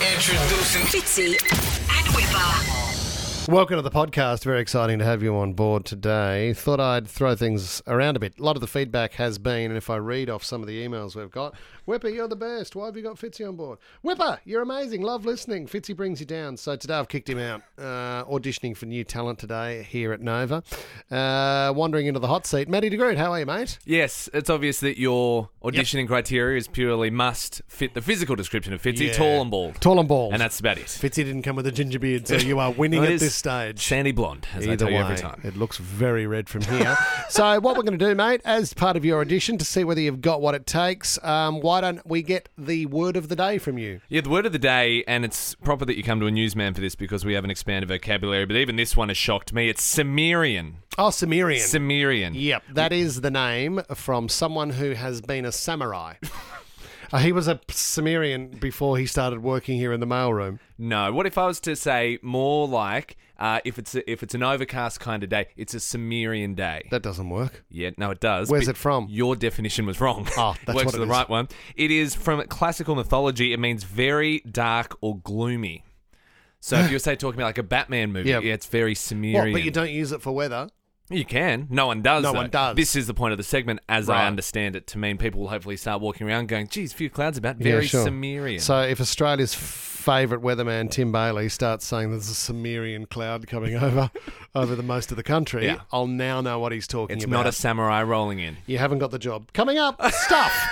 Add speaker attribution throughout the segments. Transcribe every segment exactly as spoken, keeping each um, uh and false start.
Speaker 1: Introducing Fitzy and Whipper.
Speaker 2: Welcome to the podcast. Very exciting to have you on board today. Thought I'd throw things around a bit. A lot of the feedback has been, and if I read off some of the emails we've got, Whipper, you're the best. Why have you got Fitzy on board? Whipper, you're amazing. Love listening. Fitzy brings you down. So today I've kicked him out. Uh, auditioning for new talent today here at Nova. Uh, wandering into the hot seat. Matty de Groot, how are you, mate?
Speaker 3: Yes, it's obvious that your auditioning yep. criteria is purely must fit the physical description of Fitzy,
Speaker 2: Yeah.
Speaker 3: tall and bald.
Speaker 2: Tall and bald.
Speaker 3: And that's about it.
Speaker 2: Fitzy didn't come with a ginger beard, so you are winning
Speaker 3: Well, it
Speaker 2: at
Speaker 3: is
Speaker 2: this stage.
Speaker 3: Sandy blonde, as
Speaker 2: Either
Speaker 3: I tell you
Speaker 2: way,
Speaker 3: every time.
Speaker 2: it looks very red from here. So what we're going to do, mate, as part of your audition to see whether you've got what it takes, um, why don't we get the word of the day from you?
Speaker 3: Yeah, the word of the day, and it's proper that you come to a newsman for this because we have an expanded vocabulary, but even this one has shocked me. It's Cimmerian.
Speaker 2: Oh, Cimmerian.
Speaker 3: Cimmerian.
Speaker 2: Yep, that is the name from someone who has been a samurai. Uh, he was a Cimmerian before he started working here in the mailroom.
Speaker 3: No, what if I was to say more like, uh, if it's a, if it's an overcast kind of day, it's a Cimmerian day.
Speaker 2: That doesn't work.
Speaker 3: Yeah, no, it does.
Speaker 2: Where's
Speaker 3: but
Speaker 2: it from?
Speaker 3: Your definition was wrong.
Speaker 2: Oh, that's
Speaker 3: Works
Speaker 2: what
Speaker 3: for
Speaker 2: it
Speaker 3: the
Speaker 2: is.
Speaker 3: right one. It is from classical mythology. It means very dark or gloomy. So if you were, say, talking about like a Batman movie,
Speaker 2: Yep.
Speaker 3: yeah, it's very Cimmerian.
Speaker 2: What, but you don't use it for weather?
Speaker 3: You can. No one does,
Speaker 2: No
Speaker 3: though.
Speaker 2: one does.
Speaker 3: This is the point of the segment, as
Speaker 2: Right.
Speaker 3: I understand it, to mean people will hopefully start walking around going, geez, few clouds about. Very
Speaker 2: Yeah, sure.
Speaker 3: Cimmerian.
Speaker 2: So if Australia's favourite weatherman, Tim Bailey, starts saying there's a Cimmerian cloud coming over over the most of the country,
Speaker 3: Yeah.
Speaker 2: I'll now know what he's talking
Speaker 3: it's
Speaker 2: about.
Speaker 3: not a samurai rolling in.
Speaker 2: You haven't got the job. Coming up, stuff.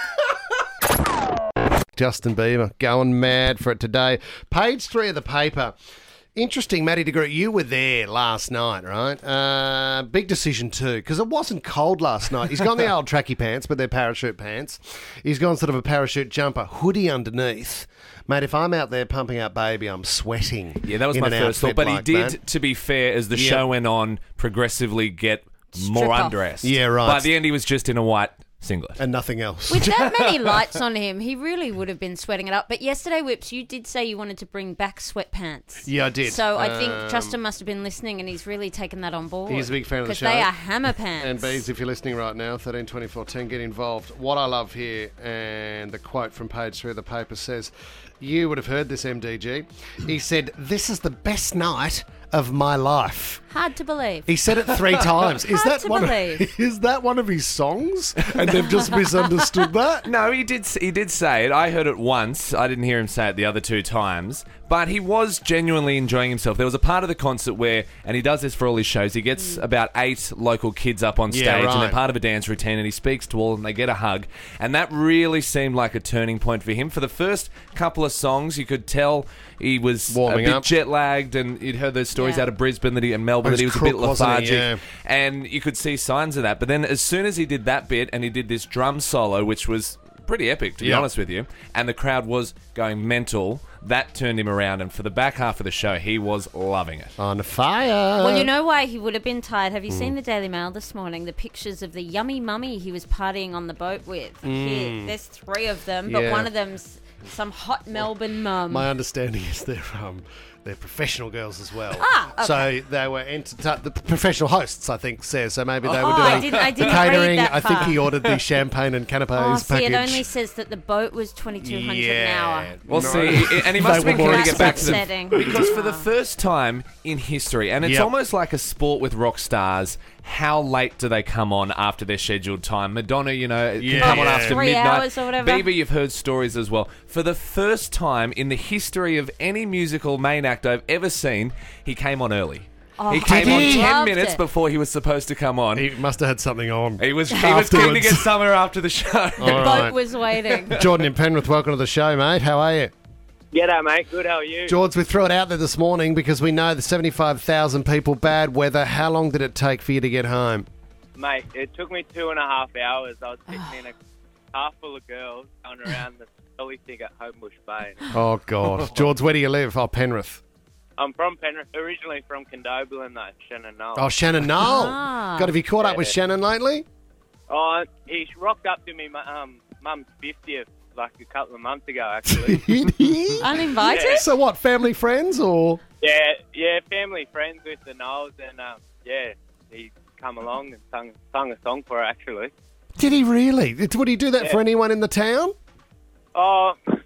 Speaker 2: Justin Bieber, going mad for it today. Page three of the paper. Interesting, Matty de Groot, you were there last night, right? Uh, big decision too, because it wasn't cold last night. He's gone the old tracky pants, but they're parachute pants. He's gone sort of a parachute jumper, hoodie underneath. Mate, if I'm out there pumping out baby, I'm sweating.
Speaker 3: Yeah, that was
Speaker 2: in
Speaker 3: my
Speaker 2: an
Speaker 3: first thought.
Speaker 2: outfit
Speaker 3: But
Speaker 2: like
Speaker 3: he did,
Speaker 2: that.
Speaker 3: to be fair, as the
Speaker 2: Yeah.
Speaker 3: show went on, progressively get more
Speaker 4: Strip off.
Speaker 3: undressed.
Speaker 2: Yeah, right.
Speaker 3: By the end, he was just in a white singlet.
Speaker 2: And nothing else.
Speaker 4: With that many lights on him, he really would have been sweating it up. But yesterday, Whips, you did say you wanted to bring back sweatpants.
Speaker 2: Yeah, I did.
Speaker 4: So I think
Speaker 2: Um,
Speaker 4: Justin must have been listening and he's really taken that on board.
Speaker 2: He's a big fan of the
Speaker 4: Because
Speaker 2: show.
Speaker 4: they are hammer pants.
Speaker 2: And Bees, if you're listening right now, thirteen twenty fourteen, get involved. What I love here, and the quote from page three of the paper says, you would have heard this, M D G. He said, "This is the best night of my life."
Speaker 4: Hard to believe.
Speaker 2: He said it three times. Is
Speaker 4: Hard
Speaker 2: that
Speaker 4: to
Speaker 2: one? Of,
Speaker 4: believe.
Speaker 2: is that one of his songs? And they've just misunderstood that.
Speaker 3: No, he did. He did say it. I heard it once. I didn't hear him say it the other two times. But he was genuinely enjoying himself. There was a part of the concert where, and he does this for all his shows, he gets about eight local kids up on stage,
Speaker 2: Yeah,
Speaker 3: and
Speaker 2: right.
Speaker 3: they're part of a dance routine, and he speaks to all of them. They get a hug, and that really seemed like a turning point for him. For the first couple of songs, you could tell he was
Speaker 2: Warming
Speaker 3: a bit
Speaker 2: up.
Speaker 3: jet lagged, and you'd heard those stories
Speaker 4: Yeah.
Speaker 3: out of Brisbane that he, and Melbourne
Speaker 2: He
Speaker 3: that he
Speaker 2: was
Speaker 3: was a bit
Speaker 2: crook, wasn't he?
Speaker 3: lethargic,
Speaker 2: Yeah.
Speaker 3: and you could see signs of that. But then, as soon as he did that bit, and he did this drum solo, which was pretty epic, to be
Speaker 2: Yep.
Speaker 3: honest with you, and the crowd was going mental, that turned him around, and for the back half of the show, he was loving it.
Speaker 2: On fire.
Speaker 4: Well, you know why he would have been tired. Have you
Speaker 2: Hmm.
Speaker 4: seen the Daily Mail this morning? The pictures of the yummy mummy he was partying on the boat with. Here, there's three of them, but
Speaker 2: Hmm. Yeah.
Speaker 4: one of them's some hot Melbourne mum.
Speaker 2: My understanding is they're um, they're professional girls as well.
Speaker 4: Ah, okay.
Speaker 2: So they were enter- the professional hosts, I think, says. So maybe they were
Speaker 4: Oh,
Speaker 2: doing
Speaker 4: I didn't- I
Speaker 2: the
Speaker 4: didn't
Speaker 2: catering.
Speaker 4: read that
Speaker 2: I think
Speaker 4: far.
Speaker 2: he ordered the champagne and canapes
Speaker 4: Oh, see,
Speaker 2: package.
Speaker 4: it only says that the boat was twenty-two hundred an hour.
Speaker 3: Well,
Speaker 2: No.
Speaker 3: see, and he must have
Speaker 2: They
Speaker 3: been
Speaker 2: were more
Speaker 3: keen to get back to them.
Speaker 4: upsetting.
Speaker 3: Because for the first time in history, and it's
Speaker 2: Yep.
Speaker 3: almost like a sport with rock stars, how late do they come on after their scheduled time? Madonna, you know,
Speaker 2: Yeah.
Speaker 3: can come on
Speaker 2: Yeah.
Speaker 3: after
Speaker 4: Three
Speaker 3: midnight.
Speaker 4: hours or whatever.
Speaker 3: Bieber, you've heard stories as well. For the first time in the history of any musical main act I've ever seen, he came on early.
Speaker 4: Oh,
Speaker 3: he came
Speaker 2: Did
Speaker 3: on
Speaker 2: he?
Speaker 3: ten
Speaker 4: Loved
Speaker 3: minutes
Speaker 4: it.
Speaker 3: before he was supposed to come on.
Speaker 2: He must have had something on.
Speaker 3: He was he was keen to
Speaker 2: Afterwards.
Speaker 3: get somewhere after the show.
Speaker 2: All
Speaker 4: The
Speaker 2: right.
Speaker 4: boat was waiting.
Speaker 2: Jordan in Penrith, welcome to the show, mate. How are you?
Speaker 5: G'day, mate. Good, how are you?
Speaker 2: George, we threw it out there this morning because we know the seventy-five thousand people, bad weather. How long did it take for you to get home?
Speaker 5: Mate, it took me two and a half hours. I was sitting in a car full of girls going around the silly thing at Homebush Bay.
Speaker 2: Oh, God. George, where do you live? Oh, Penrith.
Speaker 5: I'm from Penrith, originally from Condobolin, though, Shannon Knoll.
Speaker 2: Oh, Shannon Knoll.
Speaker 4: Ah.
Speaker 2: God, have you caught up with
Speaker 5: Yeah.
Speaker 2: Shannon lately?
Speaker 5: Oh, he rocked up to me, my um, mum's fiftieth, like a couple of months ago, actually.
Speaker 4: Uninvited?
Speaker 5: Yeah.
Speaker 2: So what, family, friends, or?
Speaker 5: yeah, yeah, family, friends with the Knowles, and um, yeah, he come along and sung, sung a song for her, actually.
Speaker 2: Did he really? Would he do that
Speaker 5: Yeah.
Speaker 2: for anyone in the town?
Speaker 5: Oh,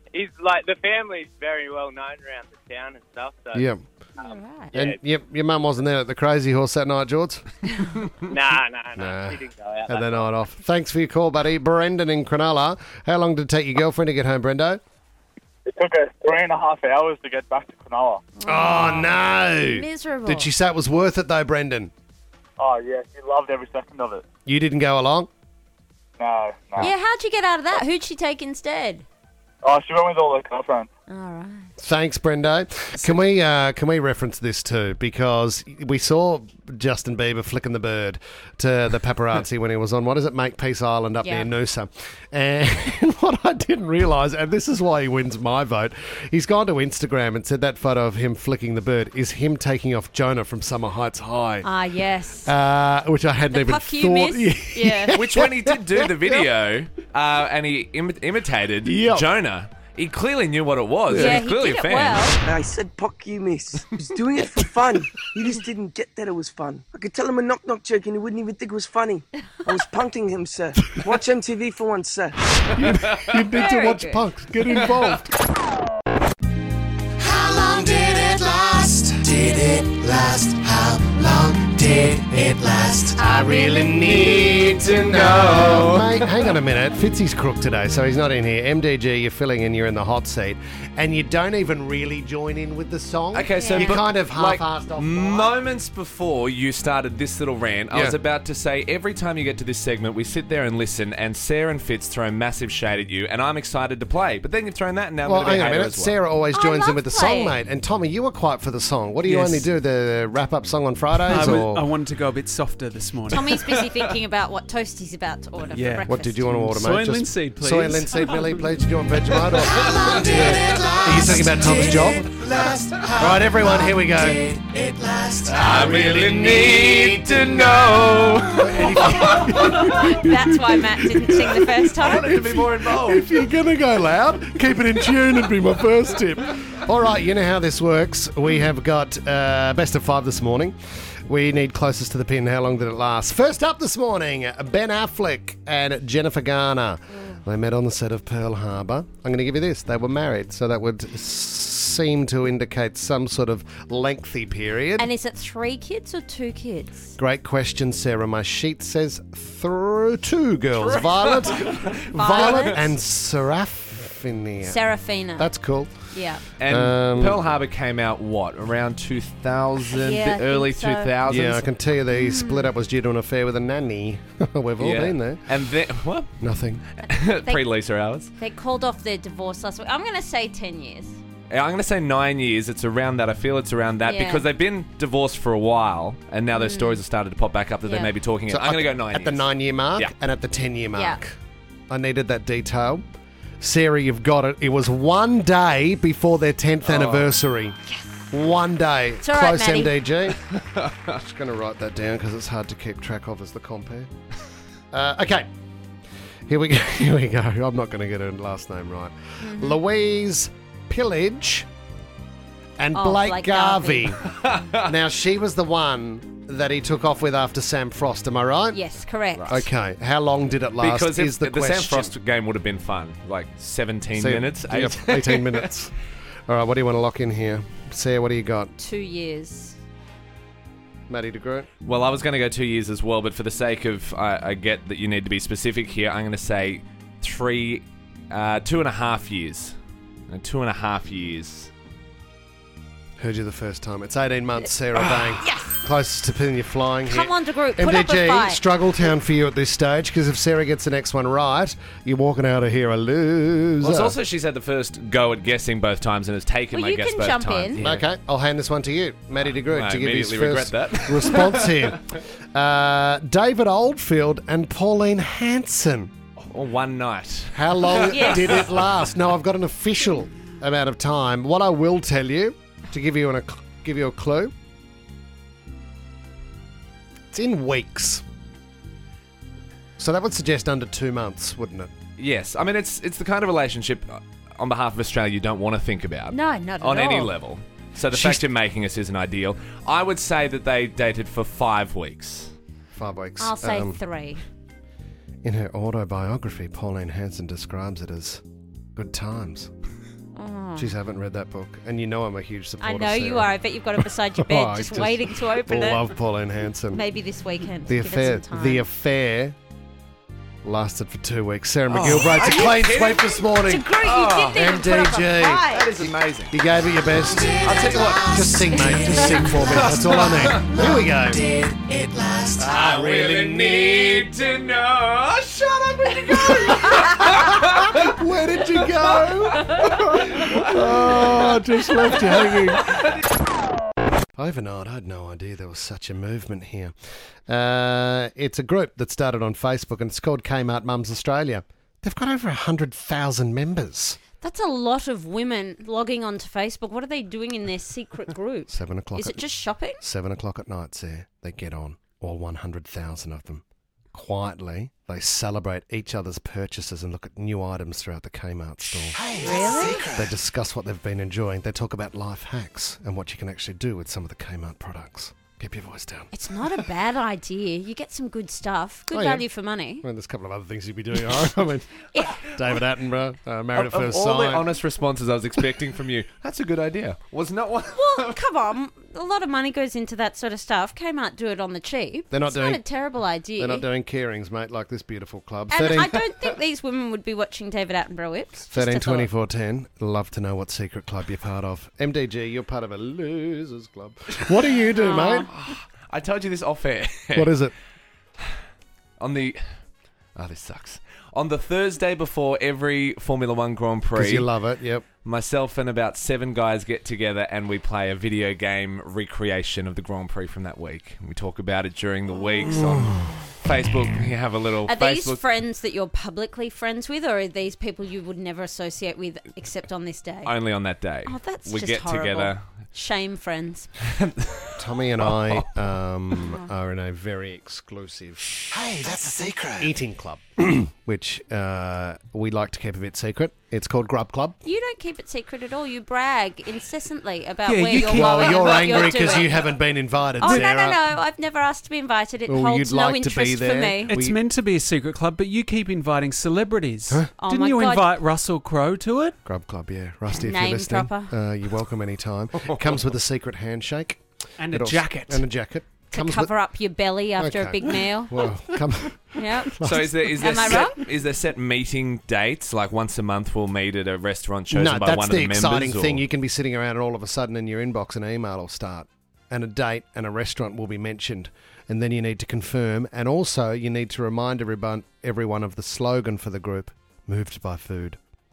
Speaker 5: he's like the family's very well known around the town and stuff. So
Speaker 2: Yeah.
Speaker 4: All right.
Speaker 5: Yeah.
Speaker 2: And yep, your mum wasn't there at the Crazy Horse that night, George?
Speaker 5: nah, nah, nah,
Speaker 2: Nah.
Speaker 5: She didn't go out.
Speaker 2: Had
Speaker 5: that
Speaker 2: the
Speaker 5: night.
Speaker 2: night off. Thanks for your call, buddy. Brendan in Cronulla. How long did it take your girlfriend to get home, Brendo?
Speaker 6: It took us three and a half hours to get back to Cronulla.
Speaker 2: Oh, no.
Speaker 4: Miserable.
Speaker 2: Did she say it was worth it, though, Brendan?
Speaker 6: Oh, yeah, she loved every second of it.
Speaker 2: You didn't go along?
Speaker 6: No, no.
Speaker 4: Yeah, how'd you get out of that? Who'd she take instead?
Speaker 6: Oh, she went with all her girlfriends.
Speaker 4: All right.
Speaker 2: Thanks, Brendo. Can we uh, can we reference this too? Because we saw Justin Bieber flicking the bird to the paparazzi when he was on, what is it, Makepeace Island up
Speaker 4: Yeah.
Speaker 2: near Noosa. And what I didn't realise, and this is why he wins my vote, he's gone to Instagram and said that photo of him flicking the bird is him taking off Jonah from Summer Heights High.
Speaker 4: Ah, yes.
Speaker 2: Uh, which I hadn't
Speaker 4: the
Speaker 2: even
Speaker 4: puck
Speaker 2: thought.
Speaker 4: you missed. Yeah.
Speaker 3: Which when he did do the video uh, and he Im- imitated
Speaker 2: Yep.
Speaker 3: Jonah, he clearly knew what it was.
Speaker 4: Yeah,
Speaker 3: He's
Speaker 4: he
Speaker 3: clearly
Speaker 4: did
Speaker 3: a
Speaker 4: it
Speaker 3: fan.
Speaker 4: well.
Speaker 7: I said, "Puck you, miss." He was doing it for fun. He just didn't get that it was fun. I could tell him a knock-knock joke and he wouldn't even think it was funny. I was punking him, sir. Watch M T V for once, sir.
Speaker 2: You need to
Speaker 4: Very
Speaker 2: watch
Speaker 4: good.
Speaker 2: punks. Get involved.
Speaker 8: How long did it last? Did it last? How long did it last? I really need to know.
Speaker 2: Mate, hang on a minute. Fitzy's crook today, so he's not in here. M D G, you're filling in, you're in the hot seat, and you don't even really join in with the song.
Speaker 3: Okay, so
Speaker 2: you
Speaker 3: but,
Speaker 2: kind of
Speaker 3: like,
Speaker 2: half-assed off.
Speaker 3: moments before you started this little rant, I
Speaker 2: Yeah.
Speaker 3: was about to say every time you get to this segment, we sit there and listen, and Sarah and Fitz throw massive shade at you, and I'm excited to play. But then you've thrown that, and now I'm
Speaker 2: Well,
Speaker 3: going to be
Speaker 2: hang on a
Speaker 3: hater
Speaker 2: minute.
Speaker 3: as well.
Speaker 2: Sarah always
Speaker 4: I
Speaker 2: joins in
Speaker 4: love
Speaker 2: with the
Speaker 4: playing.
Speaker 2: song, mate. And Tommy, you were quite for the song. What do you
Speaker 9: Yes.
Speaker 2: only do? The wrap-up song on
Speaker 9: I,
Speaker 2: Fridays,
Speaker 9: w-
Speaker 2: or
Speaker 9: I wanted to go a bit softer this morning.
Speaker 4: Tommy's busy thinking about what toast he's about to order
Speaker 9: Yeah.
Speaker 4: for breakfast.
Speaker 2: what did you want to order,
Speaker 9: Soy
Speaker 2: mate?
Speaker 9: and
Speaker 2: Just
Speaker 9: linseed, please.
Speaker 2: Soy and linseed, Billy, please. Did you want Vegemite? Or... Are you talking about Tom's job? All right, everyone, here we go.
Speaker 3: I really need to know.
Speaker 4: That's why Matt didn't sing the first
Speaker 3: I
Speaker 4: time.
Speaker 3: wanted to be more involved.
Speaker 2: If you're going to go loud, keep it in tune would be my first tip. All right, you know how this works. We have got uh, best of five this morning. We need closest to the pin. How long did it last? First up this morning, Ben Affleck and Jennifer Garner. They met on the set of Pearl Harbor. I'm going to give you this. They were married, so that would s- seem to indicate some sort of lengthy period.
Speaker 4: And is it three kids or two kids?
Speaker 2: Great question, Sarah. My sheet says through two girls, Violet, Violet, and Seraphina.
Speaker 4: Serafina.
Speaker 2: That's cool.
Speaker 4: yeah.
Speaker 3: And
Speaker 2: Um,
Speaker 3: Pearl Harbor came out, what, around two thousand,
Speaker 4: Yeah, I
Speaker 3: the early
Speaker 4: think so.
Speaker 3: two thousands?
Speaker 2: Yeah, I can tell you the split up was due to an affair with a nanny. We've all
Speaker 3: Yeah.
Speaker 2: been there.
Speaker 3: And then, what?
Speaker 2: Nothing.
Speaker 3: Pre-Lisa hours.
Speaker 4: They called off their divorce last week. I'm going to say ten years.
Speaker 3: Yeah, I'm going to say nine years. It's around that. I feel it's around that
Speaker 4: Yeah.
Speaker 3: because they've been divorced for a while, and now their stories have started to pop back up that
Speaker 4: Yeah.
Speaker 3: they may be talking.
Speaker 2: So
Speaker 3: I'm going to go nine
Speaker 2: at
Speaker 3: years.
Speaker 2: the nine-year mark
Speaker 3: Yeah.
Speaker 2: and at the ten-year mark.
Speaker 4: Yeah.
Speaker 2: I needed that detail. Sarah, you've got it. It was one day before their tenth anniversary. One day.
Speaker 4: It's all right,
Speaker 2: Close
Speaker 4: Maddie.
Speaker 2: M D G. I'm just going to write that down because it's hard to keep track of as the compare. Uh, okay. Here we go. Here we go. I'm not going to get her last name right.
Speaker 4: Mm-hmm.
Speaker 2: Louise Pillage and
Speaker 4: Oh,
Speaker 2: Blake,
Speaker 4: Blake
Speaker 2: Garvey. Now, she was the one that he took off with after Sam Frost. Am I right?
Speaker 4: Yes, correct.
Speaker 2: Okay. How long did it last?
Speaker 3: Because
Speaker 2: is
Speaker 3: if,
Speaker 2: the
Speaker 3: the
Speaker 2: question.
Speaker 3: Sam Frost game would have been fun, like seventeen
Speaker 2: So,
Speaker 3: minutes,
Speaker 2: yeah,
Speaker 3: eight.
Speaker 2: eighteen minutes. All right. What do you want to lock in here, Sarah? What do you got,
Speaker 4: Two years.
Speaker 2: Matty DeGroot?
Speaker 3: Well, I was going to go two years as well, but for the sake of, I, I get that you need to be specific here. I'm going to say three, uh, two and a half years. Uh, two and a half years.
Speaker 2: Heard you the first time. It's eighteen months, Sarah Bang. Yes. Closest to pin, you're flying here.
Speaker 4: Come on, DeGroot. Put up a
Speaker 2: M D G,
Speaker 4: fight.
Speaker 2: struggle town for you at this stage because if Sarah gets the next one right, you're walking out of here a loser.
Speaker 3: Well, it's also she's had the first go at guessing both times and has taken
Speaker 4: Well,
Speaker 3: my
Speaker 4: you
Speaker 3: guess
Speaker 4: can
Speaker 3: both
Speaker 4: jump
Speaker 3: times.
Speaker 4: in.
Speaker 3: Yeah.
Speaker 2: Okay, I'll hand this one to you, Matty DeGroot,
Speaker 3: I
Speaker 2: to give his
Speaker 3: immediately
Speaker 2: first
Speaker 3: regret that.
Speaker 2: response here. Uh, David Oldfield and Pauline Hanson.
Speaker 3: Or one night.
Speaker 2: How long
Speaker 4: Yes.
Speaker 2: did it last? No, I've got an official amount of time. What I will tell you, to give you an, a, give you a clue, it's in weeks. So that would suggest under two months, wouldn't it?
Speaker 3: Yes, I mean it's it's the kind of relationship uh, on behalf of Australia you don't want to think about.
Speaker 4: No, not at
Speaker 3: on any
Speaker 4: all.
Speaker 3: level. So the
Speaker 2: She's-
Speaker 3: fact you're making us isn't ideal. I would say that they dated for five weeks.
Speaker 2: Five weeks.
Speaker 4: I'll say
Speaker 2: Um,
Speaker 4: three.
Speaker 2: In her autobiography, Pauline Hanson describes it as good times. Jeez, I haven't read that book. And you know I'm a huge supporter.
Speaker 4: I know
Speaker 2: Sarah.
Speaker 4: you are. I bet you've got it beside your bed,
Speaker 2: Oh, I
Speaker 4: just,
Speaker 2: just
Speaker 4: waiting to open it.
Speaker 2: Love Pauline Hanson.
Speaker 4: Maybe this weekend.
Speaker 2: The
Speaker 4: Give
Speaker 2: affair.
Speaker 4: it some time.
Speaker 2: The affair lasted for two weeks. Sarah
Speaker 3: Oh.
Speaker 2: McGill breaks
Speaker 3: Are
Speaker 2: a
Speaker 3: you
Speaker 2: clean
Speaker 3: kidding?
Speaker 2: sweep this morning.
Speaker 4: It's a great. You didn't even put up a
Speaker 2: M D G.
Speaker 4: fight.
Speaker 3: That is amazing.
Speaker 2: You gave it your best.
Speaker 3: I'll tell you what.
Speaker 2: Just sing, mate. Just sing for me. That's all I need. Here we go.
Speaker 8: Did it last?
Speaker 3: I really need to know. Shut up when you go.
Speaker 2: Where did you go? Oh, just left you hanging. Overnight, I had no idea there was such a movement here. Uh, it's a group that started on Facebook and it's called Kmart Mums Australia. They've got over one hundred thousand members.
Speaker 4: That's a lot of women logging onto Facebook. What are they doing in their secret group?
Speaker 2: Seven o'clock.
Speaker 4: Is
Speaker 2: at,
Speaker 4: it just shopping?
Speaker 2: Seven o'clock at night, Sarah. They get on, all one hundred thousand of them. Quietly, they celebrate each other's purchases and look at new items throughout the Kmart store.
Speaker 8: Hey,
Speaker 4: Really?
Speaker 2: They discuss what they've been enjoying. They talk about life hacks and what you can actually do with some of the Kmart products. Keep your voice down.
Speaker 4: It's not a bad idea. You get some good stuff. Good
Speaker 2: Oh, yeah.
Speaker 4: value for money.
Speaker 2: I mean, there's a couple of other things you'd be doing. I mean,
Speaker 4: Yeah.
Speaker 2: David Attenborough, uh, Married
Speaker 3: Of,
Speaker 2: at
Speaker 3: of
Speaker 2: First
Speaker 3: all the
Speaker 2: Sight.
Speaker 3: honest responses I was expecting from you, that's a good idea. Was not one.
Speaker 4: Well, come on. A lot of money goes into that sort of stuff. Kmart do it on the cheap.
Speaker 2: They're not
Speaker 4: it's
Speaker 2: doing-
Speaker 4: not a terrible idea.
Speaker 2: They're not doing keyrings, mate, like this beautiful club.
Speaker 4: and
Speaker 2: thirteen,
Speaker 4: I don't think these women would be watching David Attenborough whips. Just a
Speaker 2: thirteen
Speaker 4: thought.
Speaker 2: twenty-four ten. Love to know what secret club you're part of. M D G, you're part of a losers club. What do you do, mate?
Speaker 3: I told you this off air.
Speaker 2: What is it?
Speaker 3: On the. Oh, this sucks. On the Thursday before every Formula One Grand
Speaker 2: Because
Speaker 3: Prix,
Speaker 2: you love it, yep.
Speaker 3: myself and about seven guys get together and we play a video game recreation of the Grand Prix from that week. We talk about it during the weeks on Facebook. You have a little
Speaker 4: Are
Speaker 3: Facebook.
Speaker 4: these friends that you're publicly friends with, or are these people you would never associate with except on this day?
Speaker 3: Only on that day.
Speaker 4: Oh, that's
Speaker 3: we
Speaker 4: just
Speaker 3: get
Speaker 4: horrible.
Speaker 3: together.
Speaker 4: Shame friends.
Speaker 2: Tommy and I um, are in a very exclusive
Speaker 8: Hey, that's a secret.
Speaker 2: eating club, which uh, we like to keep a bit secret. It's called Grub Club.
Speaker 4: You don't keep it secret at all. You brag incessantly about
Speaker 9: Yeah,
Speaker 4: where
Speaker 9: you
Speaker 4: you're
Speaker 9: keep-
Speaker 2: Well,
Speaker 4: going and
Speaker 2: you're
Speaker 4: what
Speaker 2: angry because
Speaker 4: doing.
Speaker 2: you haven't been invited,
Speaker 4: Oh, no,
Speaker 2: Sarah.
Speaker 4: no, no. I've never asked to be invited. It
Speaker 2: Well,
Speaker 4: holds
Speaker 2: you'd
Speaker 4: no
Speaker 2: like to be
Speaker 4: interest
Speaker 2: there.
Speaker 4: for me.
Speaker 9: It's
Speaker 2: We-
Speaker 9: meant to be a secret club, but you keep inviting celebrities.
Speaker 4: Oh
Speaker 9: Didn't
Speaker 4: my
Speaker 9: you
Speaker 4: God.
Speaker 9: invite Russell Crowe to it?
Speaker 2: Grub Club, yeah. Rusty, if
Speaker 4: Name
Speaker 2: you're listening,
Speaker 4: dropper.
Speaker 2: uh, you're welcome anytime. Comes with a secret handshake.
Speaker 9: And
Speaker 2: It
Speaker 9: a
Speaker 2: also-
Speaker 9: jacket.
Speaker 2: And a jacket.
Speaker 4: To
Speaker 2: Comes
Speaker 4: cover up your belly after
Speaker 2: Okay.
Speaker 4: a big meal.
Speaker 2: with... Well, come...
Speaker 4: Yep.
Speaker 3: So is there is there
Speaker 4: Am I
Speaker 3: set,
Speaker 4: wrong?
Speaker 3: is there set meeting dates? Like once a month we'll meet at a restaurant chosen
Speaker 2: No,
Speaker 3: by
Speaker 2: that's
Speaker 3: one
Speaker 2: the
Speaker 3: of the members?
Speaker 2: exciting thing.
Speaker 3: or-
Speaker 2: You can be sitting around and all of a sudden in your inbox an email will start and a date and a restaurant will be mentioned and then you need to confirm and also you need to remind everyone, everyone of the slogan for the group, moved by food.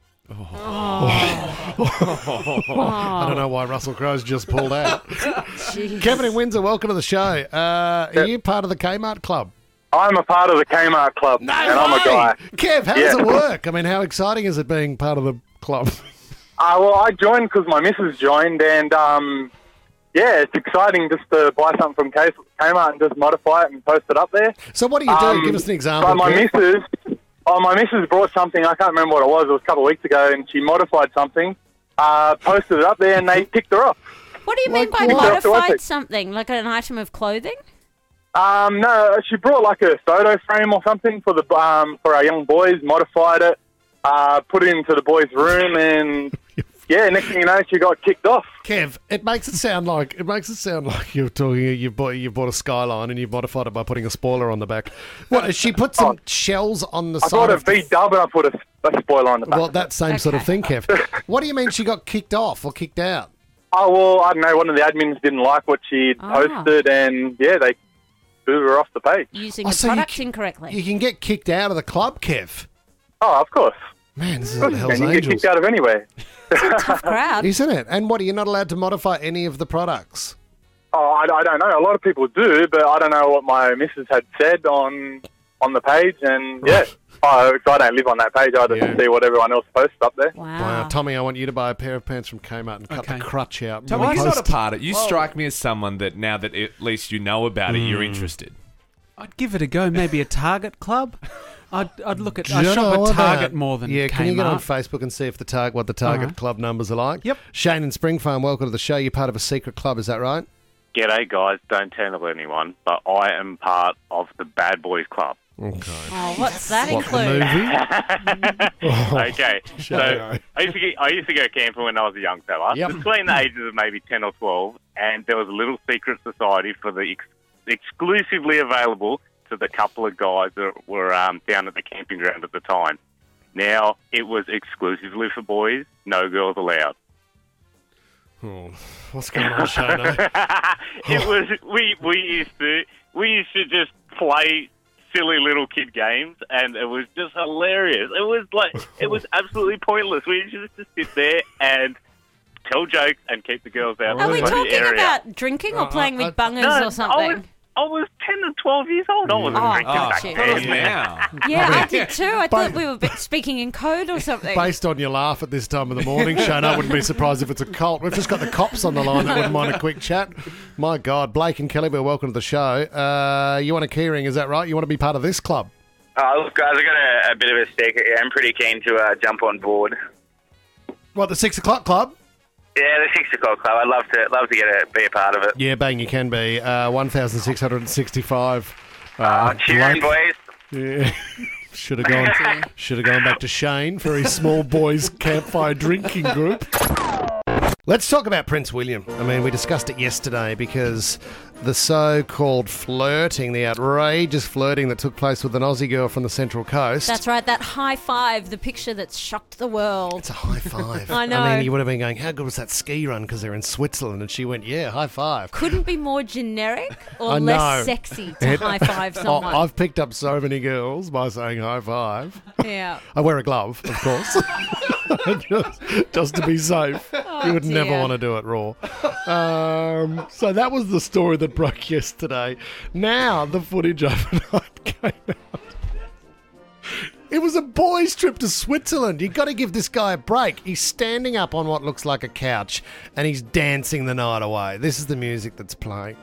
Speaker 2: I don't know why Russell Crowe's just pulled out.
Speaker 4: Jeez.
Speaker 2: Kevin in Windsor, welcome to the show. Uh, are you part of the Kmart Club?
Speaker 6: I'm a part of the Kmart Club, and I'm a guy.
Speaker 2: Kev, how
Speaker 6: Yeah.
Speaker 2: does it work? I mean, how exciting is it being part of the club?
Speaker 6: Uh, well, I joined because my missus joined, and um, yeah, it's exciting just to buy something from K- Kmart and just modify it and post it up there.
Speaker 2: So what do you do?
Speaker 6: Um,
Speaker 2: Give us an example.
Speaker 6: So my
Speaker 2: Kev.
Speaker 6: missus, oh, my missus brought something. I can't remember what it was. It was a couple of weeks ago, and she modified something, uh, posted it up there, and they picked her up.
Speaker 4: What do you mean by
Speaker 6: Like what?
Speaker 4: modified something? Like an item of clothing?
Speaker 6: Um, no, she brought like a photo frame or something for the um, for our young boys. Modified it, uh, put it into the boys' room, and yeah, next thing you know, she got kicked off.
Speaker 2: Kev, it makes it sound like it makes it sound like you're talking. You bought you bought a Skyline and you modified it by putting a spoiler on the back. What? She put some shells on the
Speaker 6: I
Speaker 2: side
Speaker 6: bought a
Speaker 2: of the
Speaker 6: V dub and I put a, a spoiler on the back.
Speaker 2: Well, that same sort of
Speaker 4: Okay.
Speaker 2: thing, Kev. What do you mean she got kicked off or kicked out?
Speaker 6: Oh, well, I don't know. One of the admins didn't like what she
Speaker 4: Ah.
Speaker 6: posted, and yeah, they booed her off the page.
Speaker 4: Using
Speaker 2: Oh,
Speaker 4: the
Speaker 2: so you
Speaker 4: product
Speaker 2: c-
Speaker 4: incorrectly.
Speaker 2: You can get kicked out of the club, Kev.
Speaker 6: Oh, of course.
Speaker 2: Man, this is like the Hell's
Speaker 6: And you get
Speaker 2: Angels,
Speaker 6: kicked out of anywhere.
Speaker 4: Tough crowd.
Speaker 2: isn't it? And what? Are you not allowed to modify any of the products?
Speaker 6: Oh, I, I don't know. A lot of people do, but I don't know what my missus had said on on the page, and yeah. Oh, 'cause I don't live on that page. I just
Speaker 2: Yeah.
Speaker 6: see what everyone else posts up there.
Speaker 4: Wow.
Speaker 2: Wow, Tommy, I want you to buy a pair of pants from Kmart and cut
Speaker 9: Okay.
Speaker 2: the crutch out.
Speaker 3: Tommy,
Speaker 2: and
Speaker 3: you're not a
Speaker 2: post-
Speaker 3: part of it. You strike me as someone that now that at least you know about it, you're interested.
Speaker 9: I'd give it a go. Maybe a Target club. I'd, I'd look at.
Speaker 2: Do
Speaker 9: I
Speaker 2: you know
Speaker 9: shop
Speaker 2: what
Speaker 9: at Target
Speaker 2: about-
Speaker 9: more than
Speaker 2: Yeah, can you get on
Speaker 9: Kmart.
Speaker 2: Facebook and see if the target what the Target
Speaker 9: Alright.
Speaker 2: Club numbers are like?
Speaker 9: Yep.
Speaker 2: Shane and Spring Farm, welcome to the show. You're part of a secret club, is that right?
Speaker 10: G'day, guys. Don't tell anyone, but I am part of the Bad Boys Club.
Speaker 2: Okay.
Speaker 4: Oh, what's that
Speaker 2: What, the
Speaker 4: include?
Speaker 2: movie? Oh,
Speaker 10: Okay, so
Speaker 2: Shadow.
Speaker 10: I used, to get, I used to go camping when I was a young fella,
Speaker 2: Yep.
Speaker 10: between the ages of maybe ten or twelve, and there was a little secret society for the ex- exclusively available to the couple of guys that were um, down at the camping ground at the time. Now, it was exclusively for boys, no girls allowed.
Speaker 2: Oh, what's going on, Shano?
Speaker 10: It was we we used to we used to just play silly little kid games, and it was just hilarious. It was like it was absolutely pointless. We used to sit there and tell jokes and keep the girls out.
Speaker 4: Are we
Speaker 10: of the
Speaker 4: talking
Speaker 10: area.
Speaker 4: about drinking or
Speaker 2: Uh,
Speaker 4: playing
Speaker 2: uh,
Speaker 4: with bungers
Speaker 10: No,
Speaker 4: or
Speaker 10: I
Speaker 4: something?
Speaker 10: was, I was ten and twelve years old. I wasn't
Speaker 4: Oh,
Speaker 10: drinking
Speaker 4: oh,
Speaker 10: back
Speaker 4: shit.
Speaker 10: then.
Speaker 3: now.
Speaker 4: Yeah, I did too. I thought we were bit- speaking in code or something.
Speaker 2: Based on your laugh at this time of the morning, Shane, I wouldn't be surprised if it's a cult. We've just got the cops on the line that wouldn't mind a quick chat. My God, Blake and Kelly, welcome to the show. Uh, you want a keyring, is that right? You want to be part of this club?
Speaker 11: Oh, look, guys, I got a, a bit of a stick. I'm pretty keen to uh, jump on board.
Speaker 2: What, the six o'clock club?
Speaker 11: Yeah, the six o'clock club. I'd love to love to get a, be a part of it.
Speaker 2: Yeah, bang, you can be. Uh, one thousand six hundred sixty-five.
Speaker 11: Uh,
Speaker 2: Uh,
Speaker 11: cheering,
Speaker 2: Blake-
Speaker 11: boys.
Speaker 2: Yeah. Should have gone. Should have gone back to Shane for his small boys campfire drinking group. Let's talk about Prince William. I mean, we discussed it yesterday because the so-called flirting, the outrageous flirting that took place with an Aussie girl from the Central Coast.
Speaker 4: That's right, that high five, the picture that's shocked the world.
Speaker 2: It's a high five.
Speaker 4: I know.
Speaker 2: I mean, you would have been going, how good was that ski run because they're in Switzerland? And she went, yeah, high five.
Speaker 4: Couldn't be more generic or
Speaker 2: I
Speaker 4: less
Speaker 2: know.
Speaker 4: sexy to
Speaker 2: It-
Speaker 4: high five
Speaker 2: Oh,
Speaker 4: someone.
Speaker 2: I've picked up so many girls by saying high five.
Speaker 4: Yeah.
Speaker 2: I wear a glove, of course, just, just to be safe. you would never
Speaker 4: Oh, dear.
Speaker 2: want to do it raw. Um, so that was the story that broke yesterday. Now the footage overnight came out. It was a boys' trip to Switzerland. You've got to give this guy a break. He's standing up on what looks like a couch and he's dancing the night away. This is the music that's playing.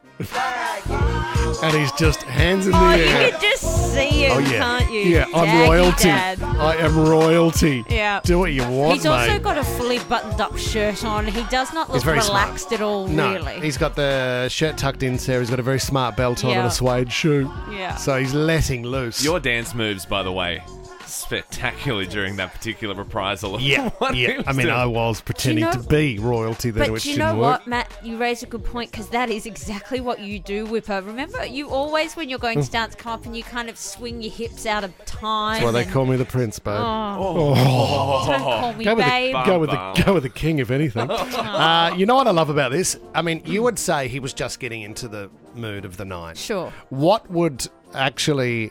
Speaker 2: And he's just hands in the
Speaker 4: Oh,
Speaker 2: air.
Speaker 4: you can just see him,
Speaker 2: Oh, yeah.
Speaker 4: can't you?
Speaker 2: Yeah, I'm
Speaker 4: Daggy
Speaker 2: royalty.
Speaker 4: Dad.
Speaker 2: I am royalty.
Speaker 4: Yeah.
Speaker 2: Do what you want,
Speaker 4: He's also
Speaker 2: mate.
Speaker 4: got a fully buttoned up shirt on. He does not
Speaker 2: He's
Speaker 4: look
Speaker 2: very smart.
Speaker 4: relaxed at all,
Speaker 2: No,
Speaker 4: really.
Speaker 2: he's got the shirt tucked in, Sarah. He's got a very smart belt on
Speaker 4: Yeah.
Speaker 2: and a suede shoe.
Speaker 4: Yeah.
Speaker 2: So he's letting loose.
Speaker 3: Your dance moves, by the way, spectacular during that particular reprisal. of
Speaker 2: yeah,
Speaker 3: what he
Speaker 2: yeah.
Speaker 3: was
Speaker 2: I mean,
Speaker 3: doing.
Speaker 2: I was pretending
Speaker 4: know-
Speaker 2: to be royalty then,
Speaker 4: But
Speaker 2: which
Speaker 4: you
Speaker 2: didn't
Speaker 4: know
Speaker 2: work.
Speaker 4: what, Matt? You raise a good point because that is exactly what you do, Whipper. Remember, you always, when you're going to dance, come up and you kind of swing your hips out of time.
Speaker 2: That's why they
Speaker 4: and-
Speaker 2: call me the prince, babe.
Speaker 4: Oh.
Speaker 2: Oh.
Speaker 4: Don't call me
Speaker 2: Go with,
Speaker 4: babe.
Speaker 2: the, go with the go with the king, if anything. uh, you know what I love about this? I mean, you would say he was just getting into the mood of the night.
Speaker 4: Sure.
Speaker 2: What would actually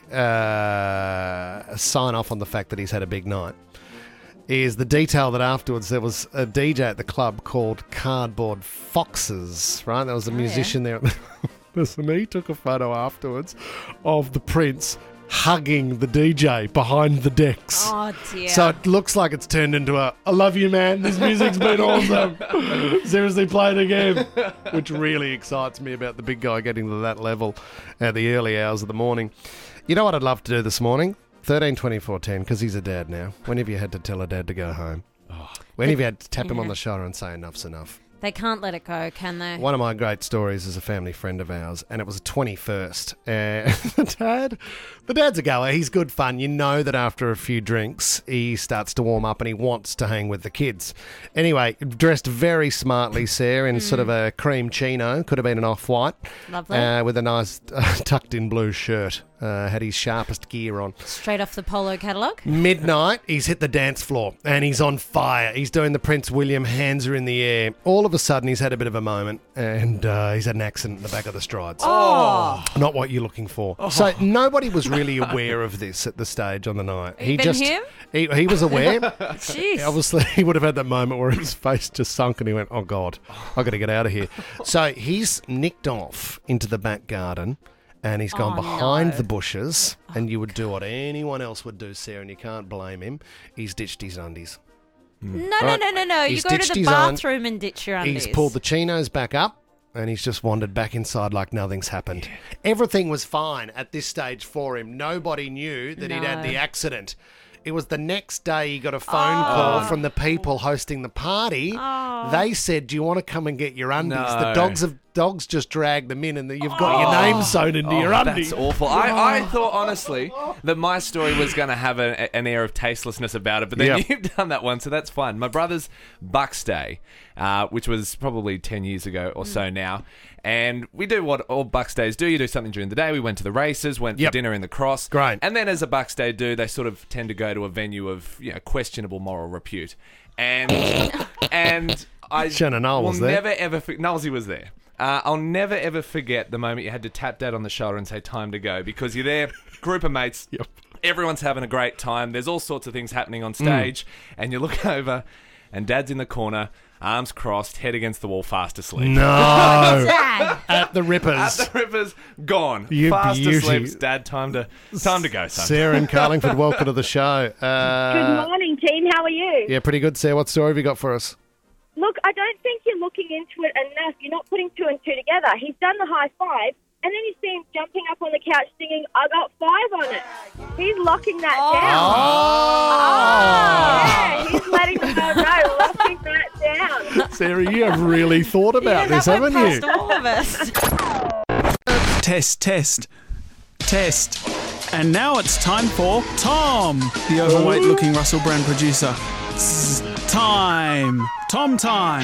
Speaker 2: uh, sign off on the fact that he's had a big night is the detail that afterwards there was a D J at the club called Cardboard Foxes, right? There was a musician there. Listen, he took a photo afterwards of the Prince hugging the D J behind the decks.
Speaker 4: Oh, dear.
Speaker 2: So it looks like it's turned into a, I love you, man. This music's been awesome. Seriously, play it again. Which really excites me about the big guy getting to that level at the early hours of the morning. You know what I'd love to do this morning? thirteen twenty-four ten, because he's a dad now. When have you had to tell a dad to go home? When have you had to tap him on
Speaker 4: Yeah.
Speaker 2: the shoulder and say enough's enough?
Speaker 4: They can't let it go, can they?
Speaker 2: One of my great stories is a family friend of ours, and it was a twenty-first. And the dad, the dad's a goer. He's good fun. You know that after a few drinks, he starts to warm up and he wants to hang with the kids. Anyway, dressed very smartly, Sarah, in sort of a cream chino. Could have been an off-white.
Speaker 4: Lovely.
Speaker 2: Uh, with a nice uh, tucked-in blue shirt. Uh, had his sharpest gear on.
Speaker 4: Straight off the Polo catalogue.
Speaker 2: Midnight, he's hit the dance floor and he's on fire. He's doing the Prince William, hands are in the air. All of a sudden, he's had a bit of a moment and uh, he's had an accident in the back of the strides.
Speaker 4: Oh.
Speaker 2: Not what you're looking for. So nobody was really aware of this at the stage on the night. He
Speaker 4: Even
Speaker 2: just
Speaker 4: him?
Speaker 2: He, he was aware.
Speaker 4: Jeez.
Speaker 2: Obviously, he would have had that moment where his face just sunk and he went, oh, God, I've got to get out of here. So he's nicked off into the back garden. And he's gone
Speaker 4: Oh,
Speaker 2: behind
Speaker 4: no.
Speaker 2: the bushes, and you would do what anyone else would do, Sarah, and you can't blame him. He's ditched his undies.
Speaker 4: No, no,
Speaker 2: Right.
Speaker 4: no, no, no. You
Speaker 2: He's
Speaker 4: go to
Speaker 2: ditched
Speaker 4: the
Speaker 2: his un-
Speaker 4: bathroom and ditch your undies.
Speaker 2: He's pulled the chinos back up, and he's just wandered back inside like nothing's happened. Everything was fine at this stage for him. Nobody knew that he'd had
Speaker 4: No.
Speaker 2: the accident. It was the next day he got a phone call from the people hosting the party.
Speaker 4: Oh.
Speaker 2: They said, do you want to come and get your undies? The
Speaker 3: No.
Speaker 2: dogs have dogs just drag them in and you've got your name sewn into
Speaker 3: Oh,
Speaker 2: your undie.
Speaker 3: that's awful. I, I thought, honestly, that my story was going to have a, an air of tastelessness about it, but then
Speaker 2: Yep.
Speaker 3: you've done that one, so that's fine. My brother's Bucks Day, uh, which was probably ten years ago or so now, and we do what all Bucks Days do. You do something during the day. We went to the races, went
Speaker 2: Yep.
Speaker 3: for dinner in the Cross.
Speaker 2: Great.
Speaker 3: And then as a Bucks Day do, they sort of tend to go to a venue of you know questionable moral repute. And and I
Speaker 2: Shannon Noel
Speaker 3: will
Speaker 2: was there.
Speaker 3: never ever for- Knowlesy was there. Uh, I'll never ever forget the moment you had to tap Dad on the shoulder and say time to go, because you're there, group of mates,
Speaker 2: Yep.
Speaker 3: everyone's having a great time. There's all sorts of things happening
Speaker 2: Mm.
Speaker 3: on stage, and you look over, and Dad's in the corner, arms crossed, head against the wall, fast asleep.
Speaker 2: No.
Speaker 4: Dad.
Speaker 2: At the Rippers.
Speaker 3: At the Rippers, gone.
Speaker 2: You
Speaker 3: fast
Speaker 2: beauty.
Speaker 3: asleep. Dad, time to time to go, son.
Speaker 2: Sarah in Carlingford, welcome to the show. Uh,
Speaker 12: Good morning, team. How are you?
Speaker 2: Yeah, pretty good, Sarah. What story have you got for us?
Speaker 12: Look, I don't think you're looking into it enough. You're not putting two and two together. He's done the high five, and then you see him jumping up on the couch singing, I got five on it. He's locking that down.
Speaker 2: Oh.
Speaker 12: Yeah, he's letting the girl know, locking that down.
Speaker 2: Sarah, you have really thought about
Speaker 4: Yeah,
Speaker 2: this,
Speaker 4: that went
Speaker 2: haven't
Speaker 4: past
Speaker 2: you?
Speaker 4: all of us.
Speaker 9: Test, test, test. And now it's time for Tom, the overweight-looking Russell Brand producer. It's time. Tom time.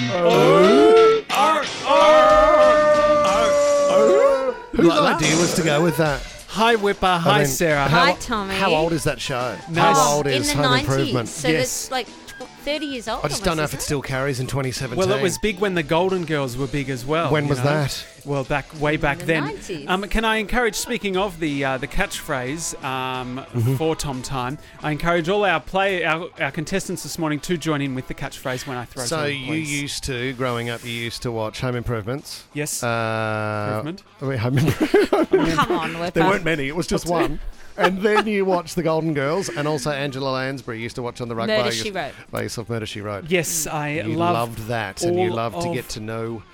Speaker 2: Whose
Speaker 9: Like that?
Speaker 2: idea was to go with that?
Speaker 9: Hi, Whipper. Hi,
Speaker 2: I mean,
Speaker 9: Sarah.
Speaker 2: how-
Speaker 4: Hi, Tommy.
Speaker 2: How old is that show?
Speaker 9: Nice.
Speaker 2: How old
Speaker 4: in
Speaker 2: is
Speaker 4: the
Speaker 2: Home
Speaker 4: nineties,
Speaker 2: Improvement?
Speaker 4: so
Speaker 9: Yes.
Speaker 4: that's like tw- thirty years old.
Speaker 2: I just don't know if
Speaker 4: almost,
Speaker 2: it still carries in twenty seventeen.
Speaker 9: Well, it was big when the Golden Girls were big as well.
Speaker 2: When
Speaker 9: you
Speaker 2: was
Speaker 9: know?
Speaker 2: that?
Speaker 9: Well, back way back
Speaker 4: the
Speaker 9: then.
Speaker 4: nineties.
Speaker 9: Um, can I encourage? Speaking of the uh, the catchphrase um,
Speaker 2: Mm-hmm.
Speaker 9: for Tom Time, I encourage all our play our, our contestants this morning to join in with the catchphrase when I throw.
Speaker 2: So
Speaker 9: to them,
Speaker 2: you
Speaker 9: please.
Speaker 2: used to, growing up, you used to watch Home Improvements.
Speaker 9: Yes.
Speaker 2: Uh,
Speaker 9: Improvement.
Speaker 2: I mean, Home Improvement.
Speaker 4: Come on, Whipper.
Speaker 2: There weren't many. It was just one. And then you watched The Golden Girls, and also Angela Lansbury used to watch on the rug
Speaker 4: Murder,
Speaker 2: by,
Speaker 4: She Wrote.
Speaker 2: by yourself, Murder She Wrote.
Speaker 9: Yes, I
Speaker 2: You
Speaker 9: love
Speaker 2: loved that, and you
Speaker 9: all
Speaker 2: loved to
Speaker 9: of-
Speaker 2: get to know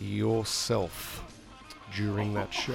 Speaker 2: yourself during that show.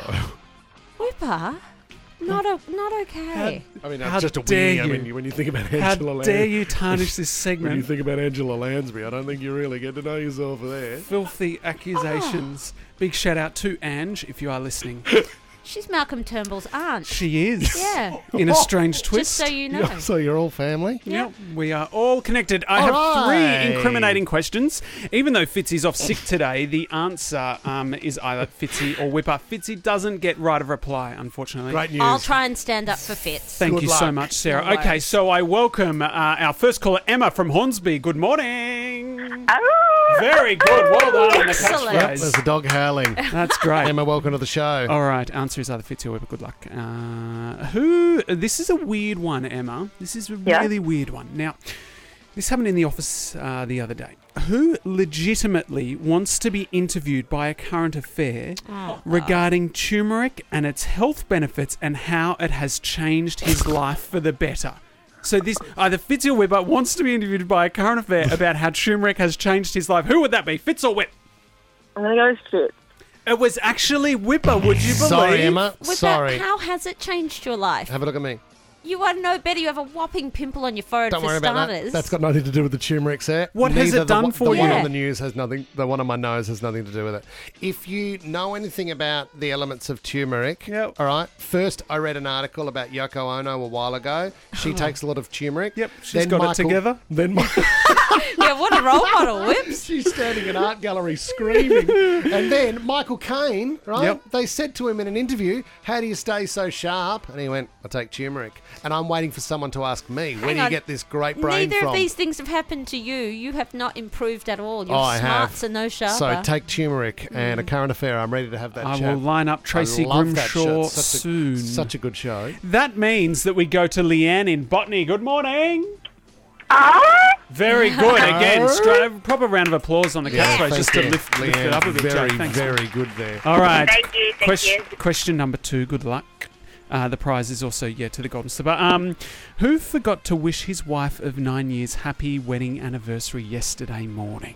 Speaker 4: Whipper, not a, not okay.
Speaker 2: I mean,
Speaker 9: How
Speaker 2: that's just a
Speaker 9: dare
Speaker 2: weenie. I
Speaker 9: you.
Speaker 2: mean, when you think about
Speaker 9: How
Speaker 2: Angela
Speaker 9: dare
Speaker 2: Lansbury.
Speaker 9: you tarnish this
Speaker 2: When you
Speaker 9: segment?
Speaker 2: think about Angela Lansbury, I don't think you really get to know yourself there.
Speaker 9: Filthy accusations. Big shout out to Ange if you are listening.
Speaker 4: She's Malcolm Turnbull's aunt.
Speaker 9: She is.
Speaker 4: Yeah.
Speaker 9: In a strange
Speaker 4: Just
Speaker 9: twist.
Speaker 4: so you know.
Speaker 2: So you're all family?
Speaker 9: Yep, we are all connected. I
Speaker 2: All
Speaker 9: have
Speaker 2: right.
Speaker 9: three incriminating questions. Even though Fitzy's off sick today, the answer um, is either Fitzy or Whipper. Fitzy doesn't get right of reply, unfortunately.
Speaker 2: Great news.
Speaker 4: I'll try and stand up for Fitz.
Speaker 9: Thank
Speaker 2: Good
Speaker 9: you so
Speaker 2: luck.
Speaker 9: much, Sarah.
Speaker 4: No
Speaker 9: Okay,
Speaker 4: worries.
Speaker 9: so I welcome uh, our first caller, Emma from Hornsby. Good morning. Very good. Well done on the
Speaker 4: Excellent.
Speaker 2: Yep,
Speaker 9: catchphrase.
Speaker 2: there's a dog howling.
Speaker 9: That's great.
Speaker 2: Emma, welcome to the show.
Speaker 9: All right, answer is either Fitzy or Whipper. Good luck. Uh, who? This is a weird one, Emma. This is a
Speaker 12: Yeah.
Speaker 9: really weird one. Now, this happened in the office uh, the other day. Who legitimately wants to be interviewed by a current affair regarding turmeric and its health benefits and how it has changed his life for the better? So this either Fitz or Whipper wants to be interviewed by a current affair about how turmeric has changed his life. Who would that be, Fitz or Whip?
Speaker 12: I'm going to go with Fitz.
Speaker 9: It was actually Whipper. Would you believe?
Speaker 2: Sorry, Emma.
Speaker 4: Whipper,
Speaker 2: Sorry.
Speaker 4: how has it changed your life?
Speaker 2: Have a look at me.
Speaker 4: You are no better. You have a whopping pimple on your forehead
Speaker 2: Don't
Speaker 4: for
Speaker 2: worry about
Speaker 4: starters.
Speaker 2: that. That's got nothing to do with the turmeric, sir.
Speaker 9: What has
Speaker 2: Neither
Speaker 9: it
Speaker 2: the
Speaker 9: done
Speaker 2: one-
Speaker 9: for
Speaker 2: the
Speaker 9: you?
Speaker 2: one
Speaker 4: Yeah.
Speaker 2: on the news has nothing. The one on my nose has nothing to do with it. If you know anything about the elements of turmeric,
Speaker 9: Yep.
Speaker 2: all right. First, I read an article about Yoko Ono a while ago. She takes a lot of turmeric.
Speaker 9: Yep, she's got it together.
Speaker 2: Then my,
Speaker 4: Yeah, what a role model, Whips.
Speaker 2: she's standing in an art gallery screaming. And then Michael Caine, right?
Speaker 9: Yep.
Speaker 2: They said to him in an interview, "How do you stay so sharp?" And he went, "I take turmeric." And I'm waiting for someone to ask me, "Where
Speaker 4: Hang
Speaker 2: do you
Speaker 4: on.
Speaker 2: get this great brain
Speaker 4: Neither
Speaker 2: from?"
Speaker 4: of these things have happened to you. You have not improved at all. Your
Speaker 2: Oh, I
Speaker 4: smarts
Speaker 2: have.
Speaker 4: are no sharper.
Speaker 2: So take turmeric and a current affair. I'm ready to have that
Speaker 9: I
Speaker 2: chat.
Speaker 9: will line up Tracy
Speaker 2: I love that show.
Speaker 9: Grimshaw
Speaker 2: It's such a-
Speaker 9: soon.
Speaker 2: Such a good show.
Speaker 9: That means that we go to Leanne in Botany. Good morning. Very good. Again, stra- proper round of applause on the
Speaker 2: Yeah,
Speaker 9: catchphrase just to
Speaker 2: thank you.
Speaker 9: lift, lift it
Speaker 2: Leanne,
Speaker 9: up a bit.
Speaker 2: Very,
Speaker 9: Jay. Thanks.
Speaker 2: very good there.
Speaker 9: All right.
Speaker 11: Thank you, thank
Speaker 9: question,
Speaker 11: you.
Speaker 9: question number two. Good luck. Uh, the prize is also, yeah, to the Golden Slipper. Um, who forgot to wish his wife of nine years happy wedding anniversary yesterday morning?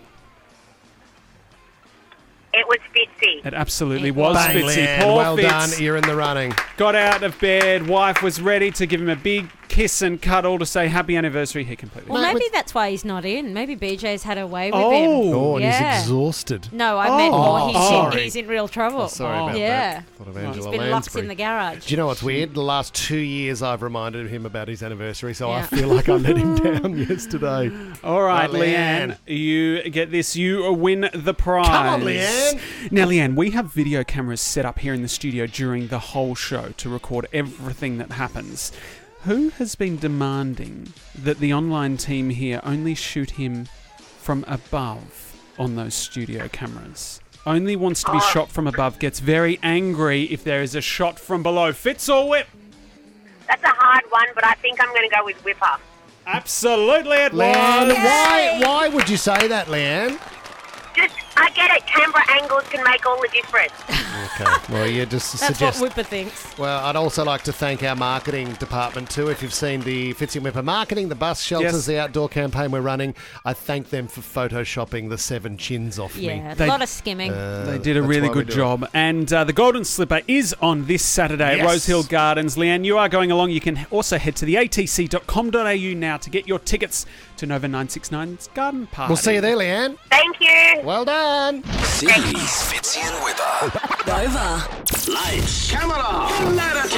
Speaker 11: It was Fitzy.
Speaker 9: It absolutely
Speaker 4: It
Speaker 9: was
Speaker 2: Bang,
Speaker 9: Fitzy.
Speaker 2: Leanne.
Speaker 9: Poor
Speaker 2: Well
Speaker 9: Fitz.
Speaker 2: done. You're in the running.
Speaker 9: Got out of bed. Wife was ready to give him a big kiss and cuddle to say happy anniversary. He completely.
Speaker 4: Well,
Speaker 2: Mate,
Speaker 4: maybe
Speaker 2: with-
Speaker 4: that's why he's not in. Maybe B J's had a way with
Speaker 9: Oh.
Speaker 4: him.
Speaker 2: Oh, and
Speaker 4: yeah.
Speaker 2: he's exhausted.
Speaker 4: No, I
Speaker 9: Oh.
Speaker 4: meant more. He's,
Speaker 2: Oh,
Speaker 4: in, he's in real trouble.
Speaker 2: Oh, sorry about
Speaker 4: yeah.
Speaker 2: that. Thought of
Speaker 4: He's
Speaker 2: Angela
Speaker 4: been locked
Speaker 2: Lansbury.
Speaker 4: in the garage.
Speaker 2: Do you know what's weird? The last two years I've reminded him about his anniversary, so I
Speaker 4: Yeah.
Speaker 2: feel like I let him down yesterday.
Speaker 9: All right,
Speaker 2: Right, Leanne.
Speaker 9: Leanne, you get this. You win the prize.
Speaker 2: Come on, Leanne.
Speaker 9: Now, Leanne, we have video cameras set up here in the studio during the whole show to record everything that happens. Who has been demanding that the online team here only shoot him from above on those studio cameras? Only wants to be shot from above, gets very angry if there is a shot from below. Fitz or Whip?
Speaker 13: That's a hard one, but I think I'm going to go with Whipper.
Speaker 9: Absolutely, it
Speaker 2: Leanne,
Speaker 9: was.
Speaker 2: why, why would you say that, Leanne?
Speaker 13: Just, I get it. Camera angles can make all the difference.
Speaker 2: Okay, well, you just
Speaker 4: That's
Speaker 2: suggest...
Speaker 4: what Whipper thinks.
Speaker 2: Well, I'd also like to thank our marketing department too. If you've seen the Fitzy and Whipper marketing, the bus shelters,
Speaker 9: Yes.
Speaker 2: the outdoor campaign we're running, I thank them for photoshopping the seven chins off me.
Speaker 4: Yeah, a
Speaker 9: They-
Speaker 4: lot of skimming.
Speaker 2: Uh,
Speaker 9: They did a
Speaker 2: that's
Speaker 9: really
Speaker 2: why we
Speaker 9: good
Speaker 2: do it.
Speaker 9: job. And uh, the Golden Slipper is on this Saturday
Speaker 2: Yes.
Speaker 9: at Rosehill Gardens. Leanne, you are going along. You can also head to the a t c dot com dot a u now to get your tickets to Nova nine six nine's Garden Party.
Speaker 2: We'll see you there, Leanne.
Speaker 13: Thank you.
Speaker 2: Well done.
Speaker 8: This is Fitzy and Whipper.
Speaker 1: Nova.
Speaker 8: Lights, camera, clarity.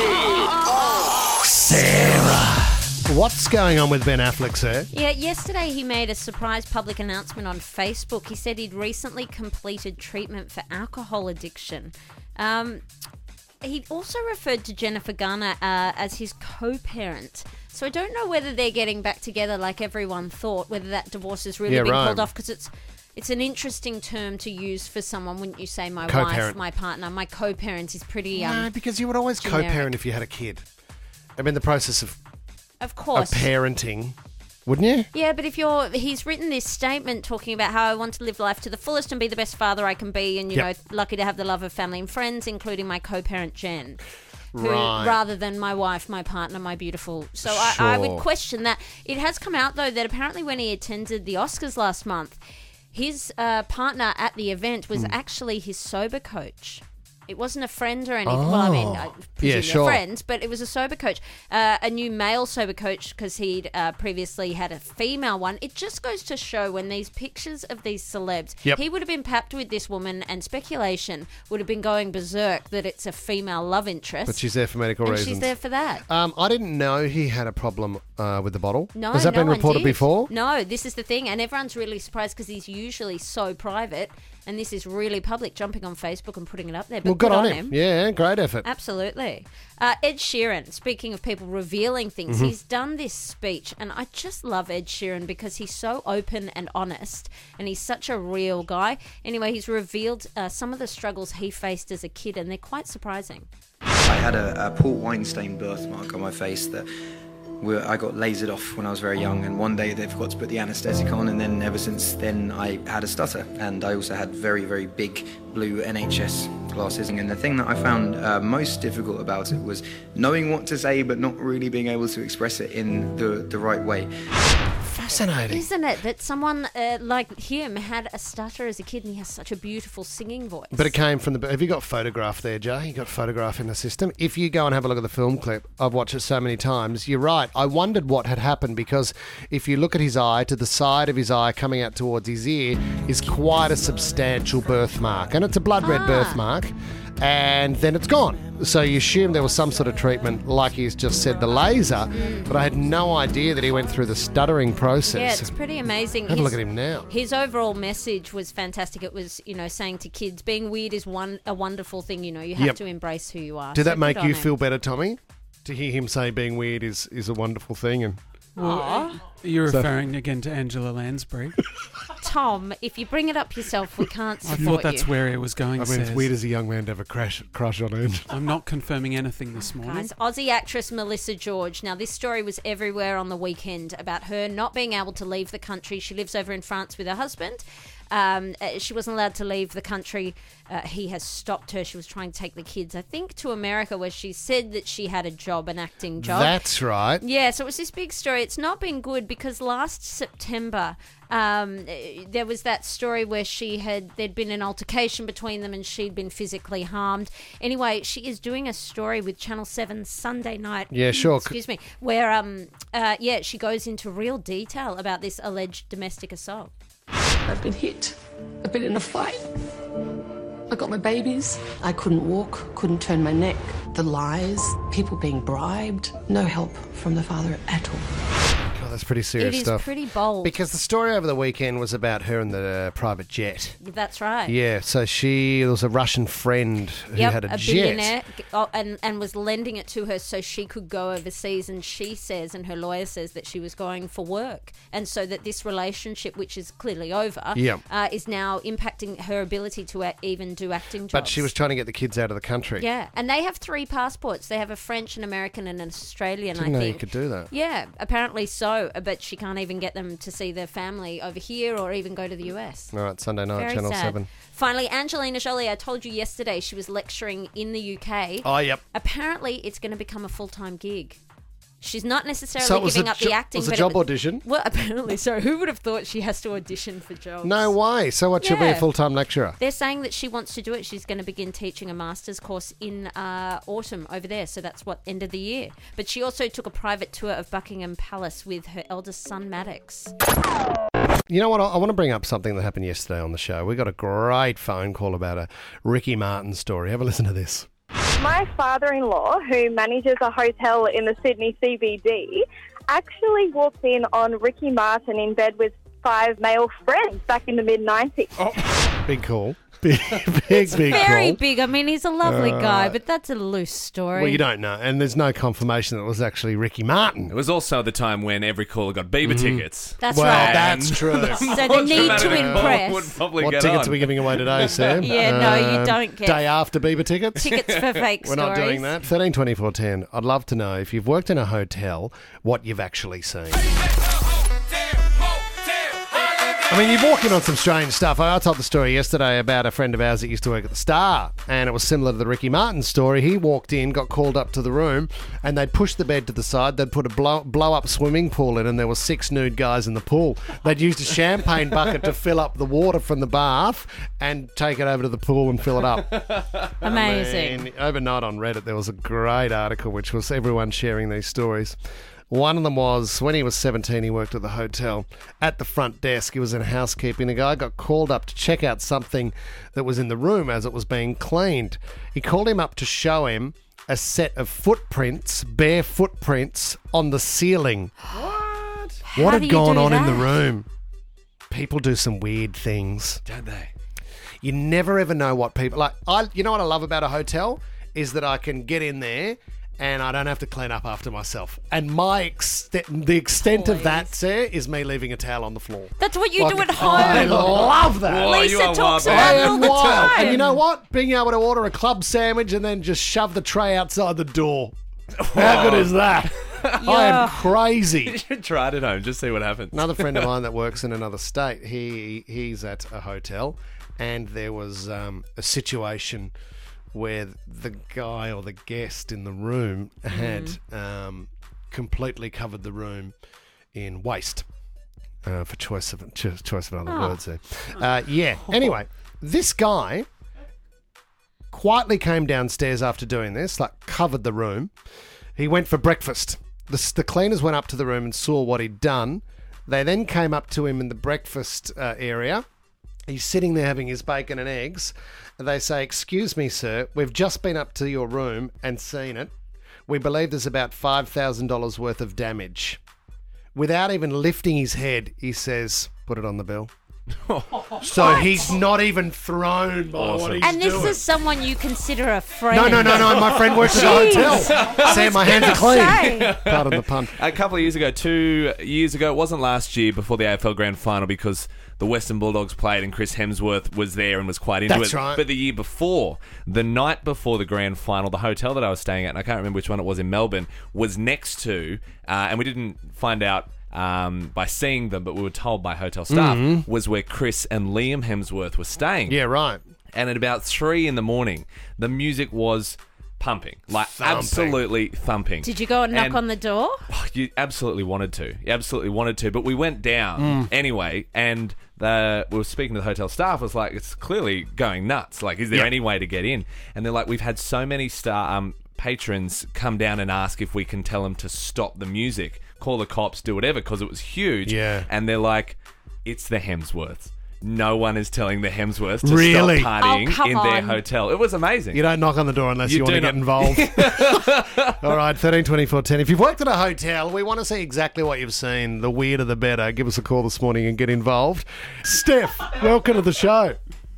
Speaker 8: Oh,
Speaker 2: Sarah. What's going on with Ben Affleck, sir?
Speaker 4: Yeah, yesterday he made a surprise public announcement on Facebook. He said he'd recently completed treatment for alcohol addiction. Um, he also referred to Jennifer Garner uh, as his co-parent. So I don't know whether they're getting back together like everyone thought, whether that divorce has really
Speaker 2: Yeah,
Speaker 4: been
Speaker 2: right.
Speaker 4: called off, because it's it's an interesting term to use for someone, wouldn't you say? My wife,
Speaker 2: Co-parent.
Speaker 4: my partner, my co-parent is pretty. Um,
Speaker 2: No, because you would always
Speaker 4: generic.
Speaker 2: co-parent if you had a kid. I mean, the process of,
Speaker 4: Of
Speaker 2: of
Speaker 4: course.
Speaker 2: parenting, wouldn't you?
Speaker 4: Yeah, but if you're, he's written this statement talking about how I want to live life to the fullest and be the best father I can be, and you
Speaker 2: Yep.
Speaker 4: know, lucky to have the love of family and friends, including my co-parent Jen, who,
Speaker 2: Right.
Speaker 4: rather than my wife, my partner, my beautiful. So I, I would
Speaker 2: Sure.
Speaker 4: question that. It has come out though that apparently when he attended the Oscars last month, his uh, partner at the event was
Speaker 2: Hmm.
Speaker 4: actually his sober coach. It wasn't a friend or anything. Well, I mean, I
Speaker 2: Oh.
Speaker 4: presume
Speaker 2: Yeah,
Speaker 4: they're
Speaker 2: sure.
Speaker 4: friends, but it was a sober coach, uh, a new male sober coach, because he'd uh, previously had a female one. It just goes to show when these pictures of these celebs,
Speaker 2: Yep.
Speaker 4: he would have been papped with this woman, and speculation would have been going berserk that it's a female love interest.
Speaker 2: But she's there for medical
Speaker 4: and
Speaker 2: reasons.
Speaker 4: she's there for that.
Speaker 2: Um, I didn't know he had a problem uh, with the bottle.
Speaker 4: No,
Speaker 2: Has that
Speaker 4: no
Speaker 2: been
Speaker 4: one
Speaker 2: reported
Speaker 4: did.
Speaker 2: before?
Speaker 4: No, this is the thing, and everyone's really surprised because he's usually so private, and this is really public, jumping on Facebook and putting it up there. But
Speaker 2: Well, good
Speaker 4: good
Speaker 2: on
Speaker 4: on
Speaker 2: him. Yeah, great effort.
Speaker 4: Absolutely. Uh, Ed Sheeran, speaking of people revealing things,
Speaker 2: Mhm.
Speaker 4: he's done this speech, and I just love Ed Sheeran because he's so open and honest, and he's such a real guy. Anyway, he's revealed uh, some of the struggles he faced as a kid, and they're quite surprising.
Speaker 14: I had a, a Port Weinstein birthmark on my face that were, I got lasered off when I was very young, and one day they forgot to put the anaesthetic on, and then ever since then I had a stutter, and I also had very, very big blue N H S glasses. And the thing that I found uh, most difficult about it was knowing what to say but not really being able to express it in the, the right way.
Speaker 2: Fascinating.
Speaker 4: Isn't it that someone uh, like him had a stutter as a kid, and he has such a beautiful singing voice?
Speaker 2: But it came from the... Have you got photograph there, Jay? You got photograph in the system? If you go and have a look at the film clip, I've watched it so many times, you're right. I wondered what had happened, because if you look at his eye, to the side of his eye coming out towards his ear is quite a substantial birthmark. And it's a blood red
Speaker 4: Ah.
Speaker 2: birthmark. And then it's gone. So you assume there was some sort of treatment, like he's just said, the laser. But I had no idea that he went through the stuttering process.
Speaker 4: Yeah, it's pretty amazing.
Speaker 2: Have a look
Speaker 4: His-
Speaker 2: at him now.
Speaker 4: His overall message was fantastic. It was, you know, saying to kids, being weird is one a wonderful thing. You know, you have
Speaker 2: Yep.
Speaker 4: to embrace who you are.
Speaker 2: Did
Speaker 4: So
Speaker 2: that make
Speaker 4: good on
Speaker 2: you
Speaker 4: him.
Speaker 2: feel better, Tommy? To hear him say being weird is, is a wonderful thing. And
Speaker 4: Aw.
Speaker 9: You're
Speaker 2: So-
Speaker 9: referring again to Angela Lansbury.
Speaker 4: Tom, if you bring it up yourself, we can't
Speaker 9: I
Speaker 4: support
Speaker 9: thought that's
Speaker 4: you.
Speaker 9: where it was going.
Speaker 2: I mean, it's
Speaker 9: Says.
Speaker 2: weird as a young man to have a crash, crush on him.
Speaker 9: I'm not confirming anything this morning.
Speaker 4: Guys, Aussie actress Melissa George. Now, this story was everywhere on the weekend about her not being able to leave the country. She lives over in France with her husband. Um, uh, she wasn't allowed to leave the country. Uh, he has stopped her. She was trying to take the kids, I think, to America, where she said that she had a job, an acting job.
Speaker 2: That's right.
Speaker 4: Yeah, so it was this big story. It's not been good because last September um, there was that story where she had there'd been an altercation between them and she'd been physically harmed. Anyway, she is doing a story with Channel seven Sunday night.
Speaker 2: Yeah, sure.
Speaker 4: Excuse me. Where um uh yeah she goes into real detail about this alleged domestic assault.
Speaker 15: I've been hit. I've been in a fight. I got my babies. I couldn't walk, couldn't turn my neck. The lies, people being bribed, no help from the father at all.
Speaker 2: Oh, that's pretty serious
Speaker 4: It is
Speaker 2: stuff.
Speaker 4: pretty bold.
Speaker 2: Because the story over the weekend was about her and the uh, private jet.
Speaker 4: That's right.
Speaker 2: Yeah, so she there was a Russian friend who
Speaker 4: Yep,
Speaker 2: had a,
Speaker 4: a
Speaker 2: jet.
Speaker 4: billionaire, oh, and, and was lending it to her so she could go overseas. And she says, and her lawyer says, that she was going for work. And so that this relationship, which is clearly over,
Speaker 2: Yep.
Speaker 4: uh, is now impacting her ability to a- even do acting jobs.
Speaker 2: But she was trying to get the kids out of the country.
Speaker 4: Yeah, and they have three passports. They have a French, an American, and an Australian,
Speaker 2: Didn't
Speaker 4: I
Speaker 2: know
Speaker 4: think.
Speaker 2: you could do that.
Speaker 4: Yeah, apparently so, but she can't even get them to see their family over here or even go to the U S.
Speaker 2: All right, Sunday night,
Speaker 4: Very
Speaker 2: Channel
Speaker 4: sad.
Speaker 2: seven.
Speaker 4: Finally, Angelina Jolie, I told you yesterday she was lecturing in the U K.
Speaker 2: Oh, yep.
Speaker 4: Apparently, it's going to become a full-time gig. She's not necessarily
Speaker 2: So it was
Speaker 4: giving
Speaker 2: a
Speaker 4: up
Speaker 2: jo-
Speaker 4: the acting.
Speaker 2: was a
Speaker 4: but
Speaker 2: job
Speaker 4: it,
Speaker 2: audition?
Speaker 4: Well, apparently so. Who would have thought she has to audition for jobs?
Speaker 2: No way. So what, she'll be a
Speaker 4: Yeah.
Speaker 2: full-time lecturer?
Speaker 4: They're saying that she wants to do it. She's going to begin teaching a master's course in uh, autumn over there. So that's what, end of the year. But she also took a private tour of Buckingham Palace with her eldest son, Maddox.
Speaker 2: You know what? I, I want to bring up something that happened yesterday on the show. We got a great phone call about a Ricky Martin story. Have a listen to this.
Speaker 12: My father-in-law, who manages a hotel in the Sydney C B D, actually walked in on Ricky Martin in bed with five male friends back in the mid nineties.
Speaker 2: Big call. Big, big, big
Speaker 4: Very
Speaker 2: call.
Speaker 4: big. I mean, he's a lovely
Speaker 2: Uh,
Speaker 4: guy, but that's a loose story.
Speaker 2: Well, you don't know. And there's no confirmation that it was actually Ricky Martin.
Speaker 3: It was also the time when every caller got Bieber tickets.
Speaker 4: That's
Speaker 2: well,
Speaker 4: right.
Speaker 2: that's true.
Speaker 4: So the need to impress.
Speaker 3: Would probably
Speaker 2: What
Speaker 3: get
Speaker 2: tickets
Speaker 3: on.
Speaker 2: are we giving away today, Sam?
Speaker 4: Yeah, no, you
Speaker 2: Um,
Speaker 4: don't get-
Speaker 2: Day after Bieber tickets?
Speaker 4: Tickets for fake
Speaker 2: We're not doing
Speaker 4: stories.
Speaker 2: that. thirteen twenty-four ten. I'd love to know if you've worked in a hotel, what you've actually seen. I mean, you're walking on some strange stuff. I told the story yesterday about a friend of ours that used to work at the Star, and it was similar to the Ricky Martin story. He walked in, got called up to the room, and they'd push the bed to the side. They'd put a blow, blow-up swimming pool in, and there were six nude guys in the pool. They'd used a champagne bucket to fill up the water from the bath and take it over to the pool and fill it up.
Speaker 4: Amazing.
Speaker 2: I mean, overnight on Reddit, there was a great article which was everyone sharing these stories. One of them was when he was seventeen, he worked at the hotel. At the front desk, he was in housekeeping. A guy got called up to check out something that was in the room as it was being cleaned. He called him up to show him a set of footprints, bare footprints, on the ceiling. What?
Speaker 4: How
Speaker 2: What
Speaker 4: do
Speaker 2: had
Speaker 4: you
Speaker 2: gone
Speaker 4: do
Speaker 2: on in the
Speaker 4: that?
Speaker 2: room? People do some weird things.
Speaker 3: Don't they?
Speaker 2: You never ever know what people like. I, you know what I love about a hotel is that I can get in there and I don't have to clean up after myself. And my extent, the extent of that, sir, is me leaving a towel on the floor.
Speaker 4: That's what you
Speaker 2: Like,
Speaker 4: do at home.
Speaker 2: I love that.
Speaker 3: Whoa,
Speaker 4: Lisa
Speaker 3: you are
Speaker 4: talks
Speaker 3: wild,
Speaker 4: about
Speaker 3: man.
Speaker 4: it all
Speaker 2: am
Speaker 4: the
Speaker 2: wild.
Speaker 4: time.
Speaker 2: And you know what? Being able to order a club sandwich and then just shove the tray outside the door. How good is that? I
Speaker 4: Yeah.
Speaker 2: am crazy.
Speaker 3: You should try it at home. Just see what happens.
Speaker 2: Another friend of mine that works in another state, he he's at a hotel, and there was um, a situation where the guy or the guest in the room had um, completely covered the room in waste. Uh, for choice of cho- choice of other
Speaker 4: Oh.
Speaker 2: words there. Uh, yeah. Anyway, this guy quietly came downstairs after doing this, like covered the room. He went for breakfast. The, the cleaners went up to the room and saw what he'd done. They then came up to him in the breakfast uh, area. He's sitting there having his bacon and eggs. They say, "Excuse me, sir, we've just been up to your room and seen it. We believe there's about five thousand dollars worth of damage." Without even lifting his head, he says, "Put it on the bill." So he's not even thrown by what he's
Speaker 4: And this
Speaker 2: doing.
Speaker 4: is someone you consider a friend.
Speaker 2: No, no, no, no. My friend works at a
Speaker 4: Jeez.
Speaker 2: hotel. Sam, my hands are
Speaker 4: say.
Speaker 2: clean. Pardon the pun.
Speaker 3: A couple of years ago, two years ago, it wasn't last year before the A F L Grand Final because the Western Bulldogs played and Chris Hemsworth was there and was quite into
Speaker 2: That's
Speaker 3: it.
Speaker 2: right.
Speaker 3: But the year before, the night before the Grand Final, the hotel that I was staying at, and I can't remember which one it was in Melbourne, was next to, uh, and we didn't find out um, by seeing them, but we were told by hotel staff,
Speaker 2: Mhm.
Speaker 3: was where Chris and Liam Hemsworth were staying.
Speaker 2: Yeah, right.
Speaker 3: And at about three in the morning, the music was pumping, like
Speaker 2: Thumping.
Speaker 3: absolutely thumping.
Speaker 4: Did you go and knock
Speaker 3: And-
Speaker 4: on the door?
Speaker 3: Oh, you absolutely wanted to. You absolutely wanted to. But we went down
Speaker 2: Mm.
Speaker 3: anyway, and the, we were speaking to the hotel staff. It was like, it's clearly going nuts. Like, is there
Speaker 2: Yeah.
Speaker 3: any way to get in? And they're like, we've had so many star um, patrons come down and ask if we can tell them to stop the music, call the cops, do whatever, because it was huge.
Speaker 2: Yeah.
Speaker 3: And they're like, it's the Hemsworths. No one is telling the Hemsworths to
Speaker 2: Really?
Speaker 3: stop partying
Speaker 4: Oh, come
Speaker 3: in their
Speaker 4: on.
Speaker 3: hotel. It was amazing.
Speaker 2: You don't knock on the door unless you,
Speaker 3: You
Speaker 2: want to
Speaker 3: do
Speaker 2: get
Speaker 3: not-
Speaker 2: involved. All right, thirteen twenty-four ten. If you've worked at a hotel, we want to see exactly what you've seen. The weirder the better. Give us a call this morning and get involved. Steph, welcome to the show.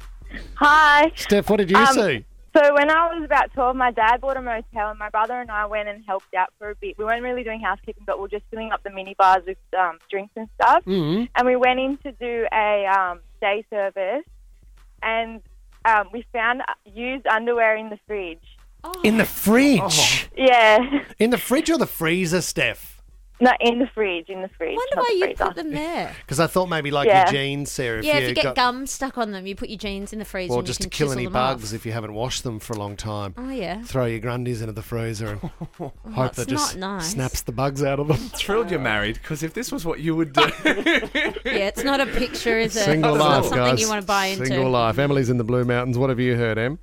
Speaker 12: Hi.
Speaker 2: Steph, what did you
Speaker 12: Um,
Speaker 2: see?
Speaker 12: So when I was about twelve, my dad bought a motel, and my brother and I went and helped out for a bit. We weren't really doing housekeeping, but we were just filling up the mini bars with um, drinks and stuff.
Speaker 2: Mhm.
Speaker 12: And we went in to do a um, day service, and um, we found used underwear in the fridge.
Speaker 2: In the fridge?
Speaker 12: Yeah.
Speaker 2: In the fridge or the freezer, Steph?
Speaker 12: No, in the fridge, in the fridge.
Speaker 4: Wonder
Speaker 12: not
Speaker 4: why
Speaker 12: the
Speaker 4: you
Speaker 12: freezer.
Speaker 4: put them there.
Speaker 2: Because I thought maybe like
Speaker 12: Yeah.
Speaker 2: your jeans, Sarah. If
Speaker 4: yeah,
Speaker 2: you
Speaker 4: if you get
Speaker 2: got,
Speaker 4: gum stuck on them, you put your jeans in the freezer.
Speaker 2: Or
Speaker 4: and
Speaker 2: just
Speaker 4: you
Speaker 2: to
Speaker 4: can
Speaker 2: kill
Speaker 4: chisel
Speaker 2: any
Speaker 4: them
Speaker 2: bugs
Speaker 4: off.
Speaker 2: if you haven't washed them for a long time.
Speaker 4: Oh, yeah.
Speaker 2: Throw your grundies into the freezer and hope
Speaker 4: it's
Speaker 2: that just
Speaker 4: not nice.
Speaker 2: snaps the bugs out of them.
Speaker 3: Thrilled you're married, because if this was what you would do...
Speaker 4: Yeah, it's not a picture, is it?
Speaker 2: Single
Speaker 4: it's
Speaker 2: life,
Speaker 4: not something
Speaker 2: guys.
Speaker 4: you want to buy into.
Speaker 2: Single life. Emily's in the Blue Mountains. What have you heard, Em?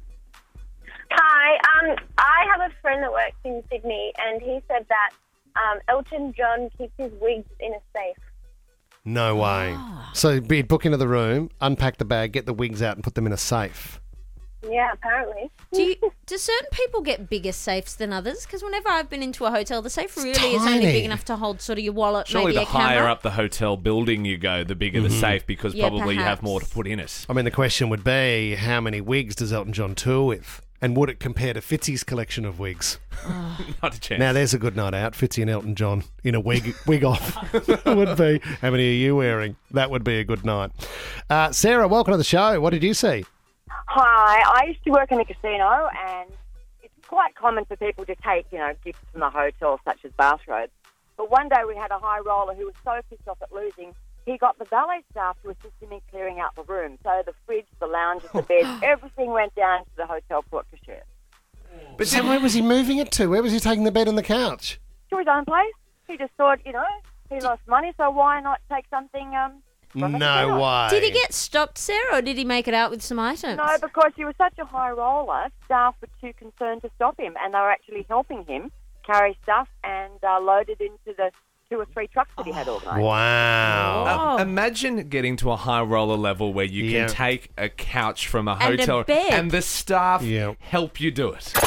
Speaker 13: Hi, um, I have a friend that works in Sydney, and he said that um, Elton John keeps his wigs in a safe.
Speaker 2: No way.
Speaker 4: Ah.
Speaker 2: So be book into the room, unpack the bag, get the wigs out and put them in a safe.
Speaker 13: Yeah, apparently.
Speaker 4: Do you, do certain people get bigger safes than others? Because whenever I've been into a hotel, the safe really is only
Speaker 2: tiny.
Speaker 4: big enough to hold sort of your wallet,
Speaker 3: Surely
Speaker 4: maybe
Speaker 3: the
Speaker 4: a camera.
Speaker 3: higher up the hotel building you go, the bigger the safe, because
Speaker 4: Yeah,
Speaker 3: probably you have
Speaker 4: perhaps.
Speaker 3: more to put in it.
Speaker 2: I mean, the question would be, how many wigs does Elton John tour with? And would it compare to Fitzy's collection of wigs?
Speaker 3: Not a chance.
Speaker 2: Now, there's a good night out. Fitzy and Elton John in a wig wig off. That would be. How many are you wearing? That would be a good night. Uh, Sarah, welcome to the show. What did you see?
Speaker 16: Hi, I used to work in a casino, and it's quite common for people to take, you know, gifts from the hotel, such as bathrobes. But one day we had a high roller who was so pissed off at losing, he got the valet staff to assist him in clearing out the room. So the fridge, the lounges, the bed, everything went down to the hotel porte-cochere.
Speaker 2: But so where was he moving it to? Where was he taking the bed and the couch?
Speaker 16: To his own place. He just thought, you know, he lost money, so why not take something... Um, from the
Speaker 2: No
Speaker 16: casino?
Speaker 2: way.
Speaker 4: Did he get stopped, Sarah, or did he make it out with some items?
Speaker 16: No, because he was such a high roller, staff were too concerned to stop him, and they were actually helping him carry stuff and uh, load it into the two or three trucks that he had organised.
Speaker 2: Wow.
Speaker 3: Uh, imagine getting to a high roller level where you
Speaker 2: Yeah.
Speaker 3: can take a couch from a
Speaker 4: And a
Speaker 3: hotel
Speaker 4: bed.
Speaker 3: and the staff
Speaker 2: Yeah.
Speaker 3: help you do it.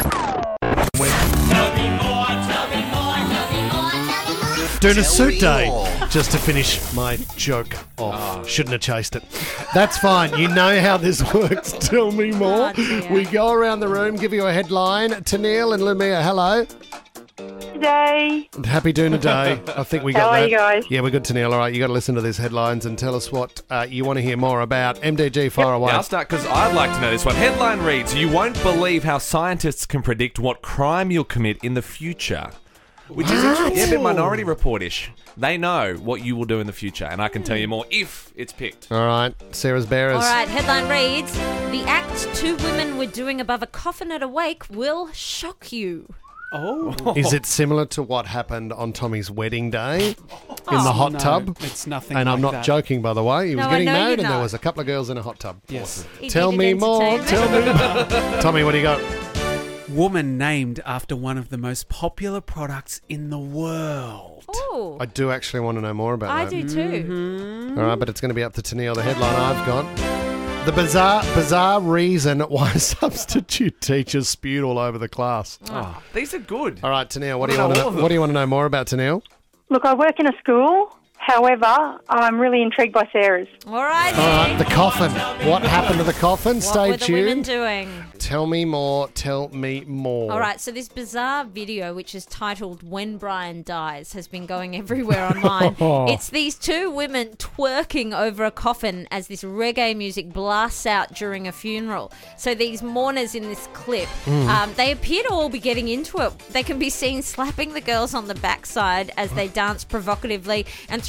Speaker 2: Doing a suit day just to finish my joke off. Shouldn't have chased it. That's fine. You know how this works. Tell me more.
Speaker 4: Oh, dear.
Speaker 2: We go around the room, give you a headline. Tanil and Lumia, hello.
Speaker 12: Today.
Speaker 2: Happy doing a day. I think we got
Speaker 12: How
Speaker 2: that.
Speaker 12: are you guys?
Speaker 2: Yeah, we're good, Tanil. All right, you got to listen to these headlines and tell us what uh, you want to hear more about. M D G, far away.
Speaker 3: Yeah, I'll start because I'd like to know this one. Headline reads, you won't believe how scientists can predict what crime you'll commit in the future. Which is interesting. Yeah, a bit Minority Report-ish. They know what you will do in the future, and I can tell you more if it's picked.
Speaker 2: All right, Sarah's Bearers.
Speaker 4: All right, headline reads, the act two women were doing above a coffin at a wake will shock you.
Speaker 9: Oh.
Speaker 2: Is it similar to what happened on Tommy's wedding day in
Speaker 4: Oh,
Speaker 2: the hot
Speaker 9: no,
Speaker 2: tub?
Speaker 9: it's nothing
Speaker 2: And I'm
Speaker 9: like
Speaker 2: not
Speaker 9: that.
Speaker 2: joking, by the way. He was
Speaker 4: No, I
Speaker 2: getting
Speaker 4: know
Speaker 2: married,
Speaker 4: you're
Speaker 2: and there
Speaker 4: not.
Speaker 2: was a couple of girls in a hot tub.
Speaker 9: Yes.
Speaker 4: He
Speaker 2: Tell
Speaker 4: needed
Speaker 2: me more.
Speaker 4: entertainment.
Speaker 2: Tell me. Tommy, what do you got?
Speaker 9: Woman named after one of the most popular products in the world.
Speaker 4: Oh,
Speaker 2: I do actually want to know more about
Speaker 4: I
Speaker 2: that.
Speaker 4: do too.
Speaker 2: All right, but it's going to be up to Tanil. The headline I've got. The bizarre bizarre reason why substitute teachers spewed all over the class.
Speaker 3: Oh, these are good.
Speaker 2: All right, Tanil, what do
Speaker 3: I
Speaker 2: you
Speaker 3: know
Speaker 2: want to
Speaker 3: all of
Speaker 2: know, what do you want to know more about, Tanil?
Speaker 12: Look, I work in a school. However, I'm really intrigued by Sarah's.
Speaker 4: All right.
Speaker 2: All right, the coffin. What happened to the coffin?
Speaker 4: What
Speaker 2: Stay
Speaker 4: were the women
Speaker 2: tuned.
Speaker 4: doing?
Speaker 2: Tell me more. Tell me more.
Speaker 4: All right, so this bizarre video, which is titled When Brian Dies, has been going everywhere online. It's these two women twerking over a coffin as this reggae music blasts out during a funeral. So these mourners in this clip,
Speaker 2: Mm.
Speaker 4: um, they appear to all be getting into it. They can be seen slapping the girls on the backside as they dance provocatively and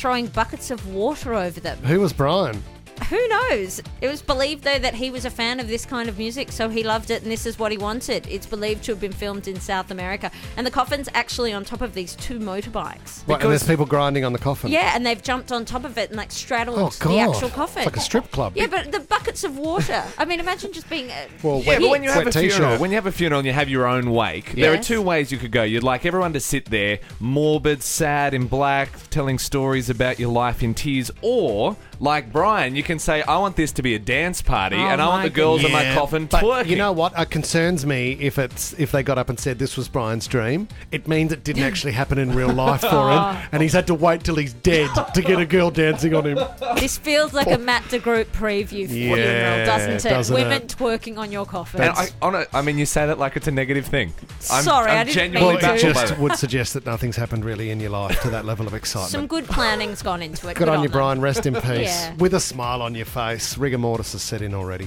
Speaker 4: throwing buckets of water over them.
Speaker 2: Who was Brian?
Speaker 4: Who knows? It was believed, though, that he was a fan of this kind of music, so he loved it, and this is what he wanted. It's believed to have been filmed in South America. And the coffin's actually on top of these two motorbikes.
Speaker 2: What, and there's people grinding on the coffin?
Speaker 4: Yeah, and they've jumped on top of it and, like, straddled
Speaker 2: Oh, God.
Speaker 4: the actual coffin.
Speaker 2: It's like a strip club.
Speaker 4: Yeah, but the buckets of water. I mean, imagine just being... Uh,
Speaker 2: Well,
Speaker 3: Yeah, but when you have
Speaker 2: Wet
Speaker 3: a funeral,
Speaker 2: t-shirt.
Speaker 3: when you have a funeral and you have your own wake, there are
Speaker 4: Yes.
Speaker 3: two ways you could go. You'd like everyone to sit there, morbid, sad, in black, telling stories about your life in tears, or like Brian, you can say, "I want this to be a dance party,
Speaker 4: Oh
Speaker 3: and I want
Speaker 4: my
Speaker 3: the girls in my
Speaker 2: Yeah,
Speaker 3: coffin
Speaker 2: but
Speaker 3: twerking."
Speaker 2: you know what? It concerns me if it's if they got up and said this was Brian's dream. It means it didn't actually happen in real life for
Speaker 4: Oh.
Speaker 2: him, and he's had to wait till he's dead to get a girl dancing on him.
Speaker 4: This feels like a Matt de Groot preview for
Speaker 2: Yeah,
Speaker 4: funeral, doesn't it?
Speaker 2: doesn't
Speaker 4: Women
Speaker 2: it?
Speaker 4: twerking on your coffin.
Speaker 3: And I, on a, I mean, you say that like it's a negative thing. I'm,
Speaker 4: Sorry,
Speaker 3: I'm
Speaker 4: I didn't
Speaker 3: genuinely
Speaker 4: mean to.
Speaker 2: Well, it
Speaker 3: baffled by
Speaker 2: just
Speaker 3: that.
Speaker 2: would suggest that nothing's happened really in your life to that level of excitement.
Speaker 4: Some good planning's gone into it.
Speaker 2: Good on you,
Speaker 4: them.
Speaker 2: Brian. Rest in peace.
Speaker 4: Yeah.
Speaker 2: With a smile on your face. Rigor mortis is set in already.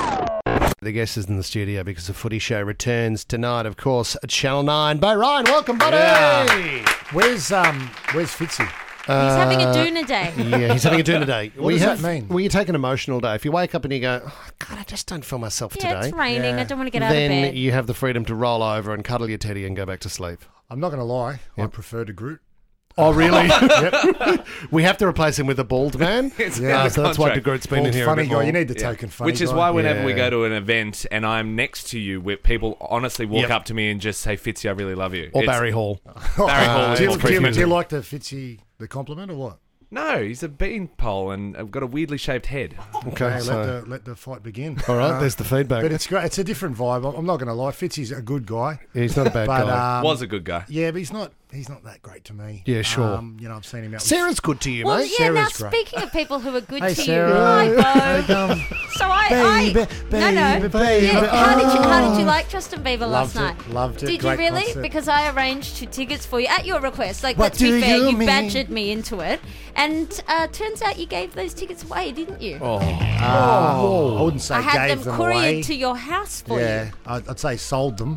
Speaker 2: The guest is in the studio because the Footy Show returns tonight, of course, at Channel nine. Bo Ryan, welcome, buddy.
Speaker 17: Yeah. Where's um Where's Fitzy?
Speaker 4: He's having a doona day.
Speaker 2: Yeah, he's having a doona day.
Speaker 17: What
Speaker 2: we
Speaker 17: does
Speaker 2: have,
Speaker 17: that mean?
Speaker 2: Well, you take an emotional day. If you wake up and you go, oh, God, I just don't feel myself
Speaker 4: Yeah,
Speaker 2: today.
Speaker 4: it's raining.
Speaker 17: Yeah.
Speaker 4: I don't want to get out of
Speaker 2: Then
Speaker 4: bed.
Speaker 2: you have the freedom to roll over and cuddle your teddy and go back to sleep.
Speaker 17: I'm not going to lie. I
Speaker 2: Yep.
Speaker 17: prefer to Groot.
Speaker 2: Oh, really?
Speaker 17: Yep.
Speaker 2: We have to replace him with a bald man.
Speaker 3: It's
Speaker 2: Yeah,
Speaker 3: in the
Speaker 2: so that's why
Speaker 3: contract.
Speaker 2: DeGroot's been
Speaker 17: Bald
Speaker 2: in here a
Speaker 17: funny
Speaker 2: bit
Speaker 17: guy.
Speaker 2: more.
Speaker 17: You need the
Speaker 3: Yeah.
Speaker 17: token funny
Speaker 3: Which is
Speaker 17: guy.
Speaker 3: why whenever we
Speaker 2: Yeah.
Speaker 3: go to an event and I'm next to you, where people honestly walk
Speaker 2: Yep.
Speaker 3: up to me and just say, "Fitzy, I really love you."
Speaker 2: Or
Speaker 3: It's-
Speaker 2: Barry Hall.
Speaker 3: Barry Hall
Speaker 2: Uh,
Speaker 3: is
Speaker 17: do, you,
Speaker 3: more
Speaker 17: do, you,
Speaker 3: frequent.
Speaker 17: do you like the Fitzy the compliment or what?
Speaker 3: No, he's a beanpole and I've got a weirdly shaped head.
Speaker 2: Okay,
Speaker 17: Hey,
Speaker 2: so...
Speaker 17: let the let the fight begin.
Speaker 2: All right,
Speaker 17: Uh,
Speaker 2: there's the feedback.
Speaker 17: But it's great. It's a different vibe. I'm- I'm not going to lie. Fitzy's a good guy.
Speaker 2: Yeah, he's not a bad
Speaker 17: but,
Speaker 2: guy.
Speaker 17: Um,
Speaker 3: Was a good guy.
Speaker 17: Yeah, but he's not. He's not that great to me.
Speaker 2: Yeah, sure.
Speaker 17: Um, you know, I've seen him out. with-
Speaker 2: Sarah's good to you,
Speaker 4: Well,
Speaker 2: mate.
Speaker 4: yeah, now
Speaker 17: Sarah's great.
Speaker 4: speaking of people who are good
Speaker 17: Hey,
Speaker 4: to
Speaker 17: Sarah.
Speaker 4: you, hi,
Speaker 17: Hey,
Speaker 4: Bo.
Speaker 17: come.
Speaker 4: So I,
Speaker 17: Baby,
Speaker 4: I no, no,
Speaker 17: baby,
Speaker 4: yeah, how did you how did you
Speaker 17: oh.
Speaker 4: like Justin Bieber last
Speaker 17: Loved it,
Speaker 4: night?
Speaker 17: loved it,
Speaker 4: Did
Speaker 17: great
Speaker 4: you really?
Speaker 17: concert.
Speaker 4: Because I arranged two tickets for you at your request. Like,
Speaker 17: What
Speaker 4: let's be
Speaker 17: do
Speaker 4: fair,
Speaker 17: you
Speaker 4: you
Speaker 17: mean?
Speaker 4: badgered me into it, and uh, turns out you gave those tickets away, didn't you?
Speaker 2: Oh.
Speaker 17: Uh, I wouldn't say
Speaker 4: I had
Speaker 17: gave
Speaker 4: them
Speaker 17: them
Speaker 4: couriered
Speaker 17: away.
Speaker 4: to your house for
Speaker 17: yeah,
Speaker 4: you.
Speaker 17: I'd, I'd say sold them.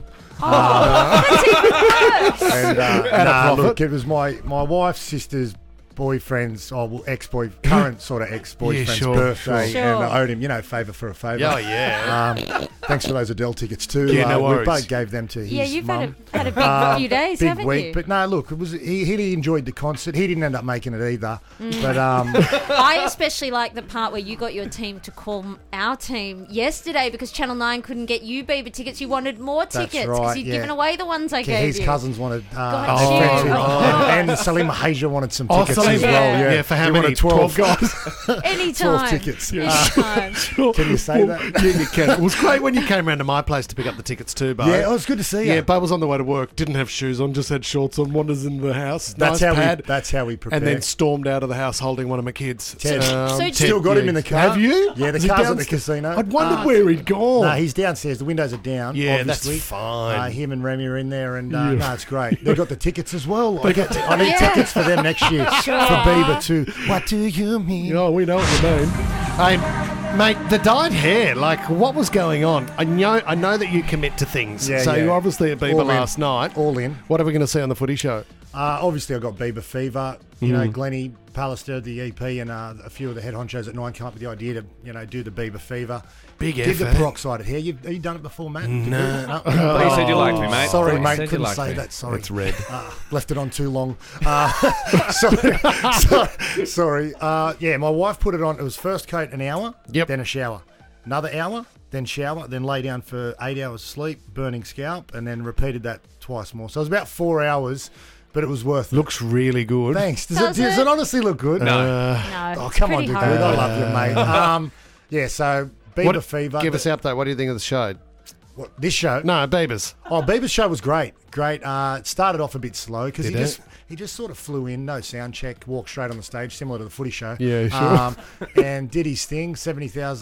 Speaker 4: Oh, that's even worse.
Speaker 17: And uh,
Speaker 2: At a
Speaker 17: nah,
Speaker 2: profit.
Speaker 17: look, it was my, my wife's sister's boyfriend's, oh, well, ex-boy, current sort of ex-boyfriend's
Speaker 2: Yeah, sure,
Speaker 17: birthday,
Speaker 4: sure.
Speaker 17: and I owed him, you know, favour for a favour.
Speaker 2: Oh, yeah.
Speaker 17: Um, thanks for those Adele tickets too.
Speaker 2: Yeah, no
Speaker 17: uh,
Speaker 2: worries.
Speaker 17: We both gave them to his
Speaker 4: Yeah, you've had
Speaker 17: mum.
Speaker 4: a, had a big
Speaker 17: Uh,
Speaker 4: few days,
Speaker 17: big
Speaker 4: haven't
Speaker 17: week,
Speaker 4: you?
Speaker 17: but no, look, it was he, he enjoyed the concert. He didn't end up making it either,
Speaker 4: Mm.
Speaker 17: but um,
Speaker 4: I especially like the part where you got your team to call m- our team yesterday because Channel nine couldn't get you Bieber tickets. You wanted more
Speaker 17: That's
Speaker 4: tickets because
Speaker 17: right,
Speaker 4: you'd
Speaker 17: yeah.
Speaker 4: given away the ones I gave
Speaker 17: his
Speaker 4: you.
Speaker 17: cousins wanted. Uh,
Speaker 4: Got
Speaker 17: his
Speaker 4: you.
Speaker 17: friends who-
Speaker 4: Oh.
Speaker 17: and, and Salima Haja wanted some
Speaker 2: Oh,
Speaker 17: tickets
Speaker 2: Salima.
Speaker 17: as well.
Speaker 2: Yeah.
Speaker 17: Yeah,
Speaker 2: Yeah, for how
Speaker 17: He
Speaker 2: many?
Speaker 17: wanted twelve
Speaker 2: twelve
Speaker 17: guys.
Speaker 4: Anytime.
Speaker 17: twelve tickets.
Speaker 4: Anytime.
Speaker 17: Can you say
Speaker 2: Well,
Speaker 17: that?
Speaker 2: Yeah, you can. It was great when you came round to my place to pick up the tickets too, Bo.
Speaker 17: Yeah, it was good to see you.
Speaker 2: Yeah, Bo was on the way to work, didn't have shoes on, just had shorts on, wanders in the house.
Speaker 17: That's
Speaker 2: nice
Speaker 17: how
Speaker 2: pad,
Speaker 17: we. That's how we prepare.
Speaker 2: and then stormed out of the house holding one of my kids.
Speaker 17: Ted.
Speaker 4: So
Speaker 2: Ted,
Speaker 17: Still got him
Speaker 2: yeah.
Speaker 17: in the car.
Speaker 2: Have you?
Speaker 17: Yeah, the
Speaker 2: Is he
Speaker 17: car's at the
Speaker 2: downstairs?
Speaker 17: casino.
Speaker 2: I'd wondered
Speaker 4: Oh.
Speaker 2: where he'd gone.
Speaker 17: No, he's downstairs. The windows are down.
Speaker 2: Yeah, that's
Speaker 17: obviously.
Speaker 2: fine.
Speaker 17: Uh, him and Remy are in there, and uh,
Speaker 2: Yeah.
Speaker 17: no, it's great. They've got the tickets as well. I, get I need
Speaker 4: Yeah.
Speaker 17: tickets for them next year
Speaker 4: Sure.
Speaker 17: for Bieber too. What do you mean?
Speaker 2: Oh, we know what you mean. Hey, mate, the dyed hair, like, what was going on? I know I know that you commit to things.
Speaker 17: Yeah,
Speaker 2: so
Speaker 17: yeah.
Speaker 2: you were obviously at Bieber
Speaker 17: All in.
Speaker 2: last night.
Speaker 17: All in.
Speaker 2: What are we going to see on the footy show?
Speaker 17: Uh, obviously, I got Bieber fever. You know,
Speaker 2: Mhm.
Speaker 17: Glennie Pallister, the E P, and uh, a few of the head honchos at Nine come up with the idea to, you know, do the Bieber fever.
Speaker 2: Big
Speaker 17: Did the
Speaker 2: effort.
Speaker 17: peroxided hair. You, have you done it before, Matt?
Speaker 2: No.
Speaker 3: But you said you liked me, mate.
Speaker 17: Sorry,
Speaker 3: You
Speaker 17: mate.
Speaker 3: said you
Speaker 17: Couldn't
Speaker 3: liked
Speaker 17: say
Speaker 3: me.
Speaker 17: that. Sorry.
Speaker 2: It's red.
Speaker 17: Uh, left it on too long. Uh, sorry. sorry. sorry. Uh, yeah, my wife put it on. It was first coat an hour,
Speaker 2: Yep.
Speaker 17: then a shower. Another hour, then shower, then lay down for eight hours sleep, burning scalp, and then repeated that twice more. So it was about four hours, but it was worth it.
Speaker 2: Looks really good.
Speaker 17: Thanks. Does,
Speaker 4: Does
Speaker 17: it, does
Speaker 4: it?
Speaker 17: it honestly look good?
Speaker 3: No.
Speaker 2: Uh,
Speaker 4: No,
Speaker 17: Oh,
Speaker 4: it's
Speaker 17: come on,
Speaker 4: pretty
Speaker 17: dude.
Speaker 4: horrible.
Speaker 17: I love you, mate. Um, yeah, so Bieber
Speaker 2: what,
Speaker 17: fever.
Speaker 2: give us the update. What do you think of the show?
Speaker 17: What, this show?
Speaker 2: No, Bieber's.
Speaker 17: Oh, Bieber's show was great. Great. Uh, it started off a bit slow because he
Speaker 2: Did it?
Speaker 17: just he just sort of flew in, no sound check, walked straight on the stage, similar to the footy show.
Speaker 2: Yeah, sure.
Speaker 17: Um, and did his thing. seventy thousand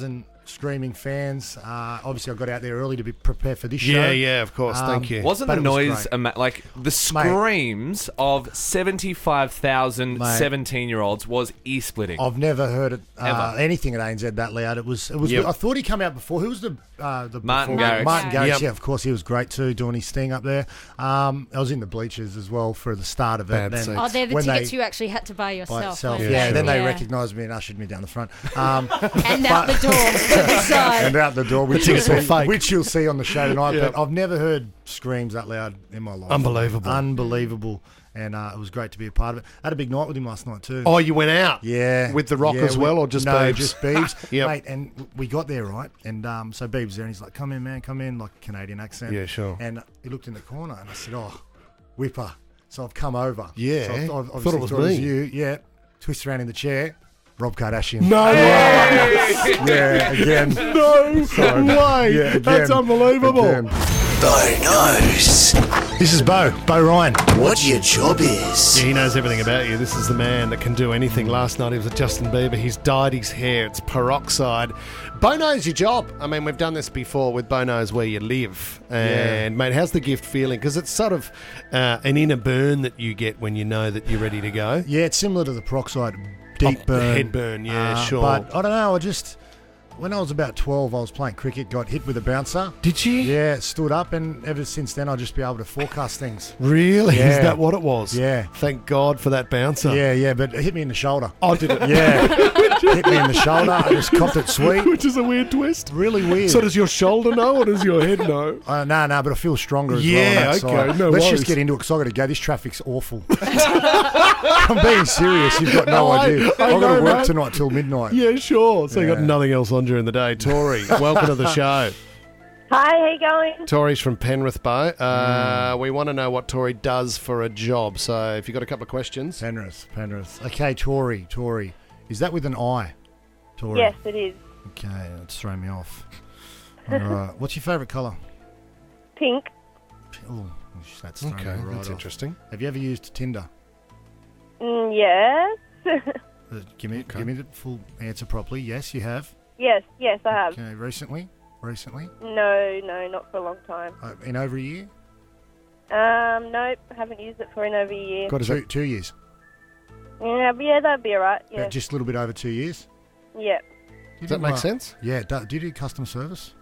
Speaker 17: screaming fans. Uh, obviously, I got out there early to be prepared for this
Speaker 2: Yeah,
Speaker 17: show.
Speaker 2: yeah, of course. Thank you.
Speaker 3: Wasn't
Speaker 17: but
Speaker 3: the
Speaker 17: it was
Speaker 3: noise
Speaker 17: great.
Speaker 3: ama- like the screams of seventy-five thousand
Speaker 17: Mate.
Speaker 3: seventeen-year-olds was ear-splitting?
Speaker 17: I've never heard it uh,
Speaker 3: Ever.
Speaker 17: anything at A N Z that loud. It was. It was.
Speaker 3: Yep.
Speaker 17: I thought he came out before. Who was the uh, the
Speaker 3: Martin
Speaker 17: before-
Speaker 3: Garrix.
Speaker 17: Martin Garrix.
Speaker 3: Yep.
Speaker 17: Yeah, of course, he was great too, doing his thing up there. Um, I was in the bleachers as well for the start of it.
Speaker 2: Bad
Speaker 17: Then
Speaker 2: seats.
Speaker 4: Oh, they're the
Speaker 17: when
Speaker 4: tickets
Speaker 17: they-
Speaker 4: you actually had to buy
Speaker 17: by
Speaker 4: yourself.
Speaker 17: itself.
Speaker 4: weren't
Speaker 17: Yeah,
Speaker 4: they?
Speaker 17: then they
Speaker 4: Yeah.
Speaker 17: recognised me and ushered me down the front. Um,
Speaker 4: And out the door to the side.
Speaker 17: and out the door, which
Speaker 2: The
Speaker 17: you'll,
Speaker 2: tickets were
Speaker 17: see,
Speaker 2: fake.
Speaker 17: which you'll see on the show tonight.
Speaker 2: Yep.
Speaker 17: But I've never heard screams that loud in my life.
Speaker 2: Unbelievable.
Speaker 17: Unbelievable. And uh, it was great to be a part of it. I had a big night with him last night too.
Speaker 2: Oh, you went out?
Speaker 17: Yeah.
Speaker 2: With the Rock
Speaker 17: Yeah,
Speaker 2: as
Speaker 17: we-
Speaker 2: well, or just
Speaker 17: no,
Speaker 2: Beebs?
Speaker 17: just Beebs.
Speaker 2: Yep.
Speaker 17: Mate, and we got there, right? And um, so Beebs there, and he's like, come in, man, come in, like Canadian accent.
Speaker 2: Yeah, sure.
Speaker 17: And he looked in the corner, and I said, oh, Whipper. So I've come over.
Speaker 2: Yeah.
Speaker 17: So I've, I've
Speaker 2: Thought
Speaker 17: obviously
Speaker 2: it was
Speaker 17: thought it was
Speaker 2: me.
Speaker 17: you. Yeah. Twist around in the chair. Rob Kardashian.
Speaker 2: No way!
Speaker 17: Yeah, again.
Speaker 2: No
Speaker 17: Sorry.
Speaker 2: way!
Speaker 17: Yeah, again.
Speaker 2: That's unbelievable.
Speaker 17: Again.
Speaker 8: Bo knows
Speaker 17: This is Bo. Bo Ryan.
Speaker 8: what your job is.
Speaker 2: Yeah, he knows everything about you. This is the man that can do anything. Last night he was with Justin Bieber. He's dyed his hair. It's peroxide. Bo knows your job. I mean, we've done this before with Bo knows where you live. And, mate, how's the gift feeling? Because it's sort of uh, an inner burn that you get when you know that you're ready to go.
Speaker 17: Yeah, it's similar to the peroxide. Deep
Speaker 2: Oh,
Speaker 17: burn.
Speaker 2: head burn, yeah,
Speaker 17: Uh,
Speaker 2: sure.
Speaker 17: But I don't know, I just... When I was about twelve, I was playing cricket, got hit with a bouncer.
Speaker 2: Did you?
Speaker 17: Yeah, stood up, and ever since then, I'll just be able to forecast things.
Speaker 2: Really?
Speaker 17: Yeah.
Speaker 2: Is that what it was?
Speaker 17: Yeah.
Speaker 2: Thank God for that bouncer.
Speaker 17: Yeah, yeah, but it hit me in the shoulder.
Speaker 2: Oh, did it?
Speaker 17: Yeah. Hit me in the shoulder. I just copped it sweet.
Speaker 2: Which is a weird twist.
Speaker 17: Really weird.
Speaker 2: So does your shoulder know or does your head know?
Speaker 17: Uh, no, no, but I feel stronger as
Speaker 2: Yeah,
Speaker 17: well on that
Speaker 2: okay,
Speaker 17: side.
Speaker 2: no
Speaker 17: Let's
Speaker 2: worries.
Speaker 17: just get into it because I've got to go. This traffic's awful. I'm being serious. You've got no
Speaker 2: Oh, I-
Speaker 17: idea.
Speaker 2: I
Speaker 17: I've got
Speaker 2: know,
Speaker 17: to work
Speaker 2: mate.
Speaker 17: tonight till midnight.
Speaker 2: Yeah, sure. So you got
Speaker 17: Yeah.
Speaker 2: nothing else on during the day. Tori, welcome to the show.
Speaker 12: Hi, how you going?
Speaker 2: Tori's from Penrith, Bo.
Speaker 17: Mm.
Speaker 2: Uh, We want to know what Tori does for a job. So if you've got a couple of questions.
Speaker 17: Penrith, Penrith. Okay, Tori, Tori. Is that with an I? Tori.
Speaker 12: Yes, it is.
Speaker 17: Okay, that's throwing me off. All right. What's your favourite colour?
Speaker 12: Pink.
Speaker 17: Oh, that's throwing
Speaker 2: Okay,
Speaker 17: me right
Speaker 2: that's
Speaker 17: off.
Speaker 2: interesting.
Speaker 17: Have you ever used Tinder?
Speaker 12: Mm, yes.
Speaker 17: Uh, give me, give me the full answer properly. Yes, you have.
Speaker 12: yes, yes, I have.
Speaker 17: Okay, recently, recently,
Speaker 12: No, no, not for a long time.
Speaker 17: uh, in over a year.
Speaker 12: Um, nope, I haven't used it for in over a year.
Speaker 17: Got two, two years.
Speaker 12: Yeah, but yeah, that'd be alright.
Speaker 17: Uh,
Speaker 12: Yeah.
Speaker 17: just a little bit over two years.
Speaker 12: Yeah.
Speaker 17: Do you
Speaker 2: Does that
Speaker 17: do,
Speaker 2: make
Speaker 17: uh,
Speaker 2: sense?
Speaker 17: Yeah. Do, do you do customer service?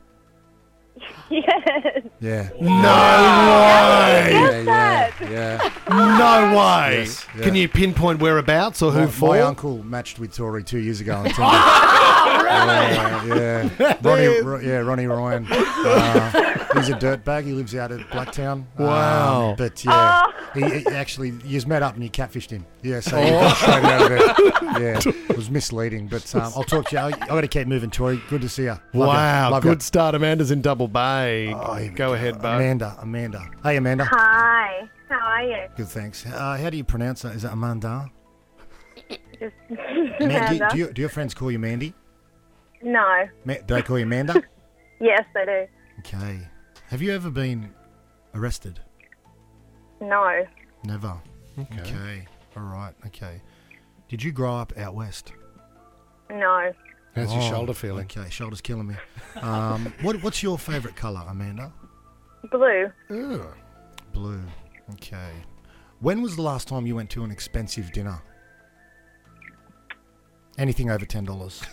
Speaker 12: Yes.
Speaker 17: Yeah.
Speaker 2: No
Speaker 12: Yes, Dad.
Speaker 17: Yeah.
Speaker 2: No way.
Speaker 17: Yes, yeah.
Speaker 2: Can you pinpoint whereabouts or who
Speaker 17: My,
Speaker 2: for?
Speaker 17: my uncle matched with Tori two years ago on Tinder. Yeah, yeah. Ronnie, Ro- yeah, Ronnie Ryan. Uh, he's a dirtbag. He lives out at Blacktown.
Speaker 2: Wow.
Speaker 17: Um, but yeah,
Speaker 12: Oh.
Speaker 17: he, he actually, you met up and you catfished him. Yeah, so
Speaker 2: Oh.
Speaker 17: he got straight out of it. Yeah, it was misleading. But um, I'll talk to you. I, I got to keep moving, Tori. Good to see you. Love you.
Speaker 2: Wow,
Speaker 17: Love
Speaker 2: good
Speaker 17: you.
Speaker 2: start. Amanda's in Double Bay.
Speaker 17: Oh, here we
Speaker 2: Go ahead, Bo.
Speaker 17: Amanda, Amanda. Hey, Amanda.
Speaker 13: Hi, how are you?
Speaker 17: Good, thanks. Uh, how do you pronounce that? Is it Amanda?
Speaker 13: Just
Speaker 17: Man, do,
Speaker 13: Amanda.
Speaker 17: do, you, do your friends call you Mandy?
Speaker 13: No.
Speaker 17: Ma- do they call you Amanda?
Speaker 13: Yes, they do.
Speaker 17: Okay. Have you ever been arrested?
Speaker 13: No.
Speaker 17: Never.
Speaker 2: Okay.
Speaker 17: Okay. All right. Okay. Did you grow up out west?
Speaker 13: No.
Speaker 2: How's your
Speaker 17: Oh,
Speaker 2: shoulder feeling?
Speaker 17: Okay, shoulder's killing me. Um, what, what's your favourite colour, Amanda?
Speaker 13: Blue.
Speaker 2: Ugh.
Speaker 17: Blue. Okay. When was the last time you went to an expensive dinner? Anything over ten dollars.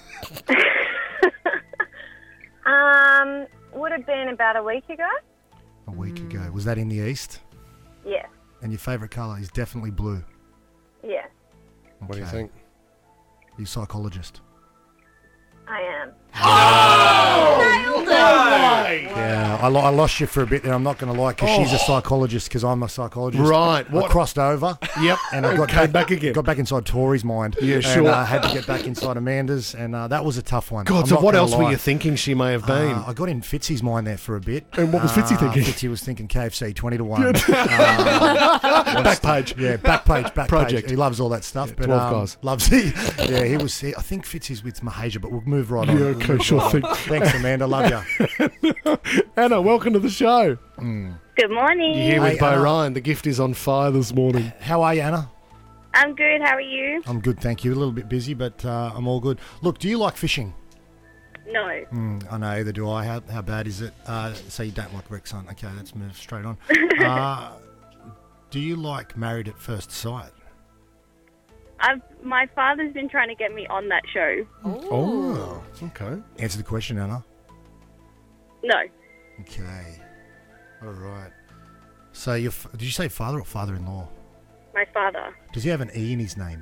Speaker 13: Um, would have been about a week ago.
Speaker 17: A week ago. Was that in the east?
Speaker 13: Yes.
Speaker 17: And your favourite colour is definitely blue.
Speaker 13: Yes,
Speaker 2: What do you
Speaker 17: Okay.
Speaker 2: think?
Speaker 17: You're a psychologist.
Speaker 13: I am.
Speaker 17: Yeah, I, lo- I lost you for a bit there. I'm not going to lie, because she's a psychologist, because I'm a psychologist.
Speaker 2: Right,
Speaker 17: I
Speaker 2: what-
Speaker 17: crossed over.
Speaker 2: Yep.
Speaker 17: And I got
Speaker 2: Came
Speaker 17: back,
Speaker 2: back again.
Speaker 17: Got back inside Tori's mind.
Speaker 2: Yeah,
Speaker 17: and,
Speaker 2: sure.
Speaker 17: uh, had to get back inside Amanda's, and uh, that was a tough one.
Speaker 2: God,
Speaker 17: I'm
Speaker 2: so
Speaker 17: not
Speaker 2: what
Speaker 17: gonna
Speaker 2: else were
Speaker 17: lie.
Speaker 2: you thinking she may have been?
Speaker 17: Uh, I got in Fitzy's mind there for a bit.
Speaker 2: And what was Fitzy
Speaker 17: Uh,
Speaker 2: thinking?
Speaker 17: Fitzy was thinking K F C twenty to one.
Speaker 2: Back page.
Speaker 17: Yeah, back page, back
Speaker 2: Project.
Speaker 17: page. He loves all that stuff. but
Speaker 2: twelve
Speaker 17: um,
Speaker 2: guys.
Speaker 17: Loves he. Yeah, he was. He, I think Fitzy's with Mahasia, but we'll move right on.
Speaker 2: Yeah,
Speaker 17: We'll
Speaker 2: okay,
Speaker 17: move
Speaker 2: sure
Speaker 17: right
Speaker 2: thing.
Speaker 17: on. Thanks, Amanda. Love you.
Speaker 2: Anna, welcome to the show.
Speaker 13: Good morning.
Speaker 2: You're here with
Speaker 17: Hey,
Speaker 2: Bo
Speaker 17: Anna.
Speaker 2: Ryan. The gift is on fire this morning.
Speaker 17: How are you, Anna?
Speaker 13: I'm good. How are you?
Speaker 17: I'm good, thank you. A little bit busy, but uh, I'm all good. Look, do you like fishing?
Speaker 18: No.
Speaker 17: Mm, I know, either do I. How, how bad is it? Uh, so you don't like Rex Hunt. Okay, let's move straight on. uh, do you like Married at First Sight?
Speaker 18: I've, my father's been trying to get me on that show.
Speaker 17: Oh, okay. Answer the question, Anna.
Speaker 18: No.
Speaker 17: Okay. All right. So, your f- did you say father or father-in-law?
Speaker 18: My father.
Speaker 17: Does he have an E in his name?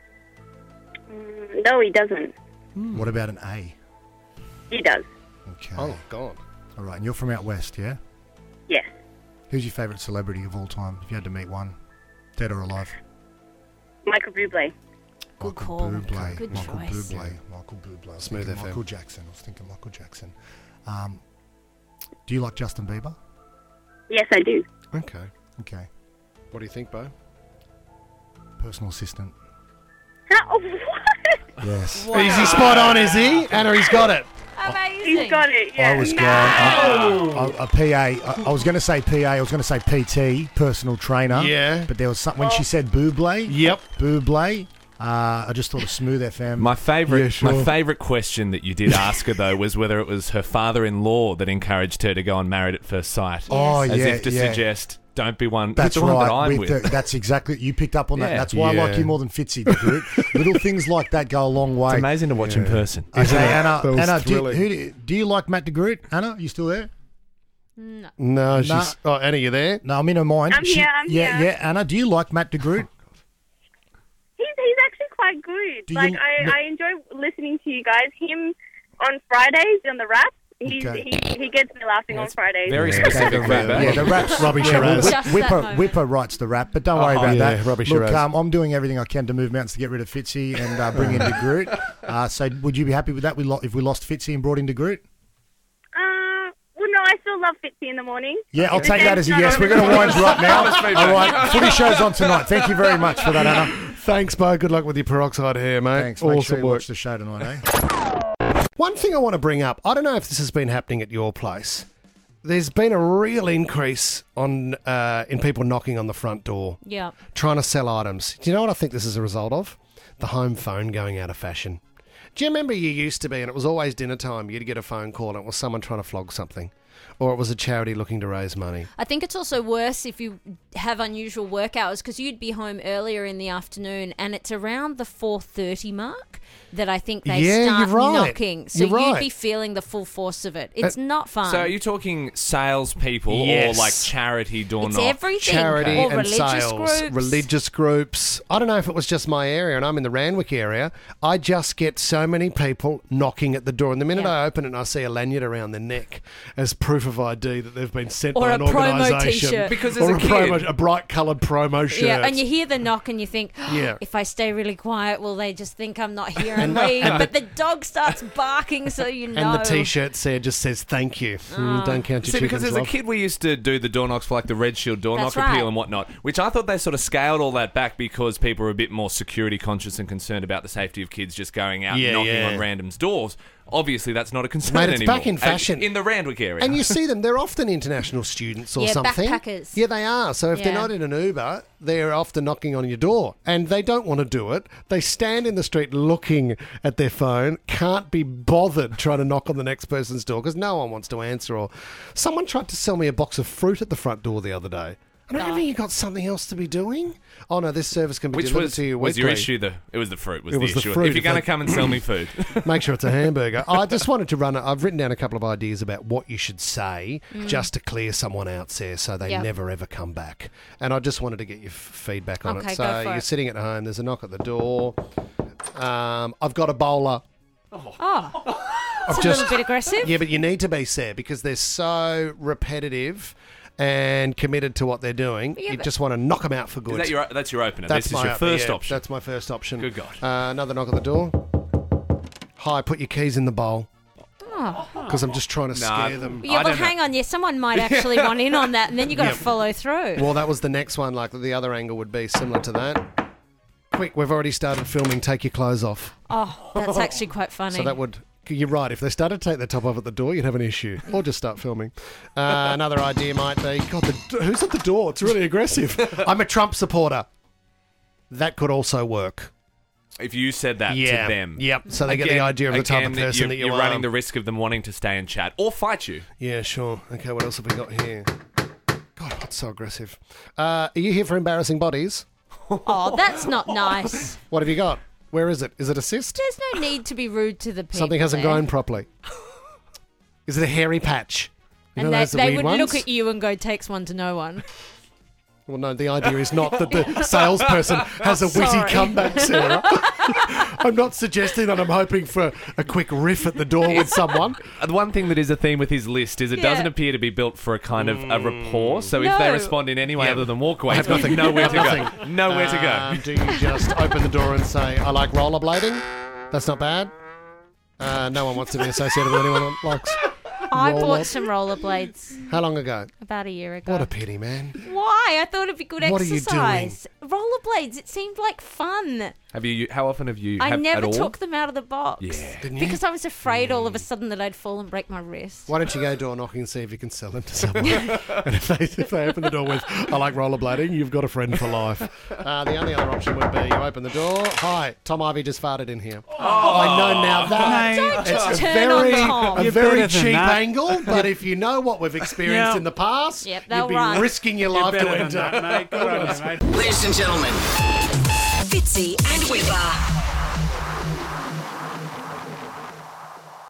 Speaker 18: Mm, no, he doesn't.
Speaker 17: What about an A?
Speaker 18: He does.
Speaker 17: Okay.
Speaker 2: Oh, God.
Speaker 17: All right, and you're from out west, yeah?
Speaker 18: Yes.
Speaker 17: Who's your favourite celebrity of all time, if you had to meet one? Dead or alive?
Speaker 18: Michael Bublé.
Speaker 17: Good call. Bublé.
Speaker 4: Good
Speaker 17: Michael
Speaker 4: choice.
Speaker 17: Bublé. Michael Bublé. I was
Speaker 2: Smooth
Speaker 17: thinking
Speaker 2: F M.
Speaker 17: Michael Jackson. I was thinking Michael Jackson. Um, do you like Justin Bieber?
Speaker 18: Yes, I do.
Speaker 2: Okay.
Speaker 17: Okay.
Speaker 2: What do you think, Bo?
Speaker 17: Personal assistant.
Speaker 18: How, what?
Speaker 17: Yes.
Speaker 2: Is he spot on, is he? Anna, he's got it.
Speaker 18: Amazing. He's got it, yeah.
Speaker 17: I was
Speaker 18: no.
Speaker 17: going I, I, a P A. I, I was going to say P A. I was going to say P T, personal trainer.
Speaker 2: Yeah.
Speaker 17: But there was something when she said Bublé.
Speaker 2: Yep.
Speaker 17: Bublé. Uh, I just thought of Smooth F M.
Speaker 3: My favourite,
Speaker 17: Yeah, sure.
Speaker 3: my favourite question that you did ask her though was whether it was her father-in-law that encouraged her to go on Married at First Sight.
Speaker 17: Oh,
Speaker 3: as
Speaker 17: yeah,
Speaker 3: if to
Speaker 17: yeah.
Speaker 3: suggest, don't be one.
Speaker 17: That's
Speaker 3: the one
Speaker 17: right.
Speaker 3: that I'm
Speaker 17: with
Speaker 3: with.
Speaker 17: The, that's exactly. You picked up on that.
Speaker 3: Yeah.
Speaker 17: That's why I like
Speaker 2: Yeah.
Speaker 17: you more than Fitzy, Groot. Little things like that go a long way.
Speaker 3: It's amazing to watch in person.
Speaker 17: Okay, Anna.
Speaker 2: That was
Speaker 17: Anna, do,
Speaker 2: thrilling.
Speaker 17: who, do, do you like Matt DeGroot? Anna, you still there?
Speaker 4: No.
Speaker 2: No, she's...
Speaker 17: Nah.
Speaker 2: Oh, Anna, you there?
Speaker 17: No, I'm in her mind.
Speaker 18: I'm here, I'm
Speaker 17: yeah,
Speaker 18: here.
Speaker 17: yeah. Anna, do you like Matt DeGroot?
Speaker 18: He's, he's actually quite good.
Speaker 17: Do you-
Speaker 18: Like, I, I enjoy listening to you guys. Him on Fridays on the rap. He's,
Speaker 17: Okay.
Speaker 18: he, he gets me laughing on Fridays.
Speaker 3: Very
Speaker 17: Yeah,
Speaker 3: specific
Speaker 17: okay,
Speaker 3: rap,
Speaker 17: the,
Speaker 3: eh?
Speaker 17: yeah, the rap's
Speaker 2: Robbie
Speaker 17: yeah,
Speaker 2: Shiraz.
Speaker 17: Whip-
Speaker 4: Just that
Speaker 17: Whipper,
Speaker 4: moment.
Speaker 17: Whipper writes the rap, but don't worry
Speaker 2: Oh,
Speaker 17: about
Speaker 2: yeah,
Speaker 17: that.
Speaker 2: Robbie
Speaker 17: Look,
Speaker 2: Shiraz.
Speaker 17: um, I'm doing everything I can to move mountains to get rid of Fitzy and uh, bring in DeGroot. Uh, so would you be happy with that? We lo- if we lost Fitzy and brought in DeGroot?
Speaker 18: Uh, well, no, I still love Fitzy in the morning.
Speaker 17: Yeah, I'll
Speaker 18: The
Speaker 17: take that as a
Speaker 18: game's
Speaker 17: yes.
Speaker 18: not
Speaker 17: We're
Speaker 18: over.
Speaker 17: going to wind you up now.
Speaker 3: Honest feedback.
Speaker 17: All right, footy show's on tonight. Thank you very much for that, Anna.
Speaker 2: Thanks, Bo. Good luck with your peroxide hair, mate.
Speaker 17: Thanks. Make
Speaker 2: Awesome
Speaker 17: sure you
Speaker 2: work.
Speaker 17: watch the show tonight, eh?
Speaker 2: One thing I want to bring up, I don't know if this has been happening at your place. There's been a real increase on uh, in people knocking on the front door,
Speaker 4: Yeah.
Speaker 2: trying to sell items. Do you know what I think this is a result of? The home phone going out of fashion. Do you remember you used to be, and it was always dinner time, you'd get a phone call and it was someone trying to flog something, or it was a charity looking to raise money.
Speaker 4: I think it's also worse if you have unusual work hours because you'd be home earlier in the afternoon and it's around the four thirty mark that I think they
Speaker 2: Yeah,
Speaker 4: start
Speaker 2: you're right.
Speaker 4: knocking. So
Speaker 2: You're
Speaker 4: you'd
Speaker 2: right.
Speaker 4: be feeling the full force of it. It's
Speaker 2: Uh,
Speaker 4: not fun.
Speaker 3: So are you talking salespeople
Speaker 2: Yes.
Speaker 3: or like charity door
Speaker 4: It's
Speaker 3: knock?
Speaker 4: everything.
Speaker 2: Charity
Speaker 4: Or
Speaker 2: and
Speaker 4: religious
Speaker 2: sales,
Speaker 4: groups.
Speaker 2: religious groups. I don't know if it was just my area, and I'm in the Randwick area. I just get so many people knocking at the door, and the minute
Speaker 4: Yeah.
Speaker 2: I open it, and I see a lanyard around their neck as proof of I D that they've been sent
Speaker 4: Or
Speaker 2: by
Speaker 4: a
Speaker 2: an
Speaker 4: promo
Speaker 2: organisation,
Speaker 4: t-shirt.
Speaker 3: Because as
Speaker 2: or
Speaker 3: a
Speaker 2: a,
Speaker 3: kid-
Speaker 2: promo, a bright coloured promo shirt.
Speaker 4: Yeah, and you hear the knock and you think,
Speaker 2: Yeah.
Speaker 4: if I stay really quiet, will they just think I'm not here and leave? But the dog starts barking, so you know.
Speaker 2: And the T-shirt said just says thank you. Mm, don't count your
Speaker 3: See, because
Speaker 2: chickens,
Speaker 3: as a
Speaker 2: love.
Speaker 3: kid, we used to do the door knocks for like the Red Shield door
Speaker 4: That's
Speaker 3: knock appeal
Speaker 4: right.
Speaker 3: and whatnot, which I thought they sort of scaled all that back because people were a bit more security conscious and concerned about the safety of kids just going out
Speaker 2: Yeah,
Speaker 3: and knocking
Speaker 2: yeah.
Speaker 3: on randoms' doors. Obviously, that's not a concern
Speaker 2: Mate, it's
Speaker 3: anymore.
Speaker 2: back in
Speaker 3: Uh,
Speaker 2: fashion.
Speaker 3: in the Randwick area.
Speaker 2: And you see them, they're often international students or
Speaker 4: Yeah,
Speaker 2: something.
Speaker 4: backpackers.
Speaker 2: Yeah, they are. So if they're
Speaker 4: Yeah.
Speaker 2: not in an Uber, they're often knocking on your door. And they don't want to do it. They stand in the street looking at their phone, can't be bothered trying to knock on the next person's door because no one wants to answer. Or someone tried to sell me a box of fruit at the front door the other day. I don't think you got something else to be doing. Oh no, this service can be
Speaker 3: Which
Speaker 2: delivered
Speaker 3: was,
Speaker 2: to you
Speaker 3: was your
Speaker 2: weekly.
Speaker 3: issue? The it was the fruit. Was
Speaker 2: It
Speaker 3: the
Speaker 2: was the
Speaker 3: issue?
Speaker 2: fruit.
Speaker 3: If you're
Speaker 2: If
Speaker 3: going to
Speaker 2: they-
Speaker 3: come and sell me food,
Speaker 2: Make sure it's a hamburger. I just wanted to run it. I've written down a couple of ideas about what you should say just to clear someone out there so they
Speaker 4: Yep.
Speaker 2: never ever come back. And I just wanted to get your f- feedback on
Speaker 4: Okay,
Speaker 2: it.
Speaker 4: go
Speaker 2: So
Speaker 4: for
Speaker 2: you're
Speaker 4: it.
Speaker 2: sitting at home, there's a knock at the door. Um, I've got a bowler.
Speaker 4: Oh,
Speaker 2: I've
Speaker 4: it's a little bit aggressive.
Speaker 2: Yeah, but you need to be, Sarah, because they're so repetitive and committed to what they're doing.
Speaker 4: Yeah,
Speaker 2: you
Speaker 4: but-
Speaker 2: just want to knock them out for good.
Speaker 3: is that your, that's your opener.
Speaker 2: That's
Speaker 3: this
Speaker 2: my
Speaker 3: is your
Speaker 2: op-
Speaker 3: first
Speaker 2: yeah,
Speaker 3: option.
Speaker 2: That's my first option.
Speaker 3: Good God.
Speaker 2: Uh, another knock at the door. Hi, put your keys in the bowl.
Speaker 4: Oh.
Speaker 2: Because I'm just trying to
Speaker 3: Nah.
Speaker 2: scare them.
Speaker 4: Yeah,
Speaker 3: I
Speaker 4: well,
Speaker 3: don't know.
Speaker 4: hang on. Yeah, someone might actually want in on that, and then you got to
Speaker 2: Yeah.
Speaker 4: follow through.
Speaker 2: Well, that was the next one. Like the other angle would be similar to that. Quick, we've already started filming. Take your clothes off.
Speaker 4: Oh, that's actually quite funny.
Speaker 2: So that would. You're right. If they started to take their top off at the door, you'd have an issue. Or just start filming. Uh, another idea might be, God, the, who's at the door? It's really aggressive. I'm a Trump supporter. That could also work.
Speaker 3: if you said that
Speaker 2: Yeah.
Speaker 3: to them.
Speaker 2: Yep. So they get the idea of the type of
Speaker 3: again,
Speaker 2: person
Speaker 3: you're,
Speaker 2: that you
Speaker 3: you're
Speaker 2: are.
Speaker 3: running the risk of them wanting to stay and chat or fight you.
Speaker 2: Yeah, sure. Okay, what else have we got here? God, that's so aggressive. Uh, are you here for embarrassing bodies?
Speaker 4: Oh, that's not nice.
Speaker 2: What have you got? Where is it? Is it a cyst?
Speaker 4: There's no need to be rude to the people.
Speaker 2: Something hasn't
Speaker 4: there.
Speaker 2: grown properly. Is it a hairy patch? You
Speaker 4: And
Speaker 2: know
Speaker 4: they,
Speaker 2: those are
Speaker 4: they
Speaker 2: weird
Speaker 4: would
Speaker 2: ones?
Speaker 4: look at you and go, takes one to know one.
Speaker 2: Well, no, the idea is not that the salesperson has a witty
Speaker 4: Sorry.
Speaker 2: comeback, Sarah. I'm not suggesting that I'm hoping for a quick riff at the door with someone.
Speaker 3: The one thing that is a theme with his list is it
Speaker 4: Yeah.
Speaker 3: doesn't appear to be built for a kind of a rapport. So if
Speaker 4: No.
Speaker 3: they respond in any way
Speaker 2: Yeah.
Speaker 3: other than walk away,
Speaker 2: I have
Speaker 3: it's got
Speaker 2: nothing.
Speaker 3: nowhere to
Speaker 2: Nothing.
Speaker 3: go. Nowhere to go.
Speaker 2: Um, do you just open the door and say, I like rollerblading? That's not bad. Uh, no one wants to be associated with anyone that likes
Speaker 4: I
Speaker 2: roller-
Speaker 4: bought some rollerblades
Speaker 2: How long ago?
Speaker 4: about a year ago.
Speaker 2: What a pity, man.
Speaker 4: Why? I thought it'd be good
Speaker 2: What are you
Speaker 4: exercise. Rollerblades, it seemed like fun.
Speaker 3: Have you? How often have you?
Speaker 4: I
Speaker 3: have,
Speaker 4: never
Speaker 3: at all?
Speaker 4: took them out of the box.
Speaker 3: Yeah.
Speaker 2: Didn't you?
Speaker 4: Because I was afraid all of a sudden that I'd fall and break my wrist.
Speaker 2: Why don't you go door knocking and see if you can sell them to someone? And if they, if they open the door with, I like rollerblading, you've got a friend for life. Uh, the only other option would be you open the door. Hi, Tom Ivy just farted in here. Oh, I know now that.
Speaker 9: Don't
Speaker 2: it's
Speaker 4: just
Speaker 2: a
Speaker 4: turn on
Speaker 2: very,
Speaker 4: Tom.
Speaker 2: a
Speaker 9: You're
Speaker 2: very
Speaker 9: better than
Speaker 2: cheap
Speaker 9: that.
Speaker 2: angle, but if you know what we've experienced
Speaker 9: Yeah.
Speaker 2: in the past,
Speaker 4: Yep,
Speaker 2: you'd
Speaker 4: they'll
Speaker 2: be
Speaker 4: run.
Speaker 2: risking your
Speaker 9: You're
Speaker 2: life to
Speaker 9: better than
Speaker 2: enter.
Speaker 9: that, mate. Good on you, mate.
Speaker 1: Ladies and gentlemen, Fitzy and Whipper.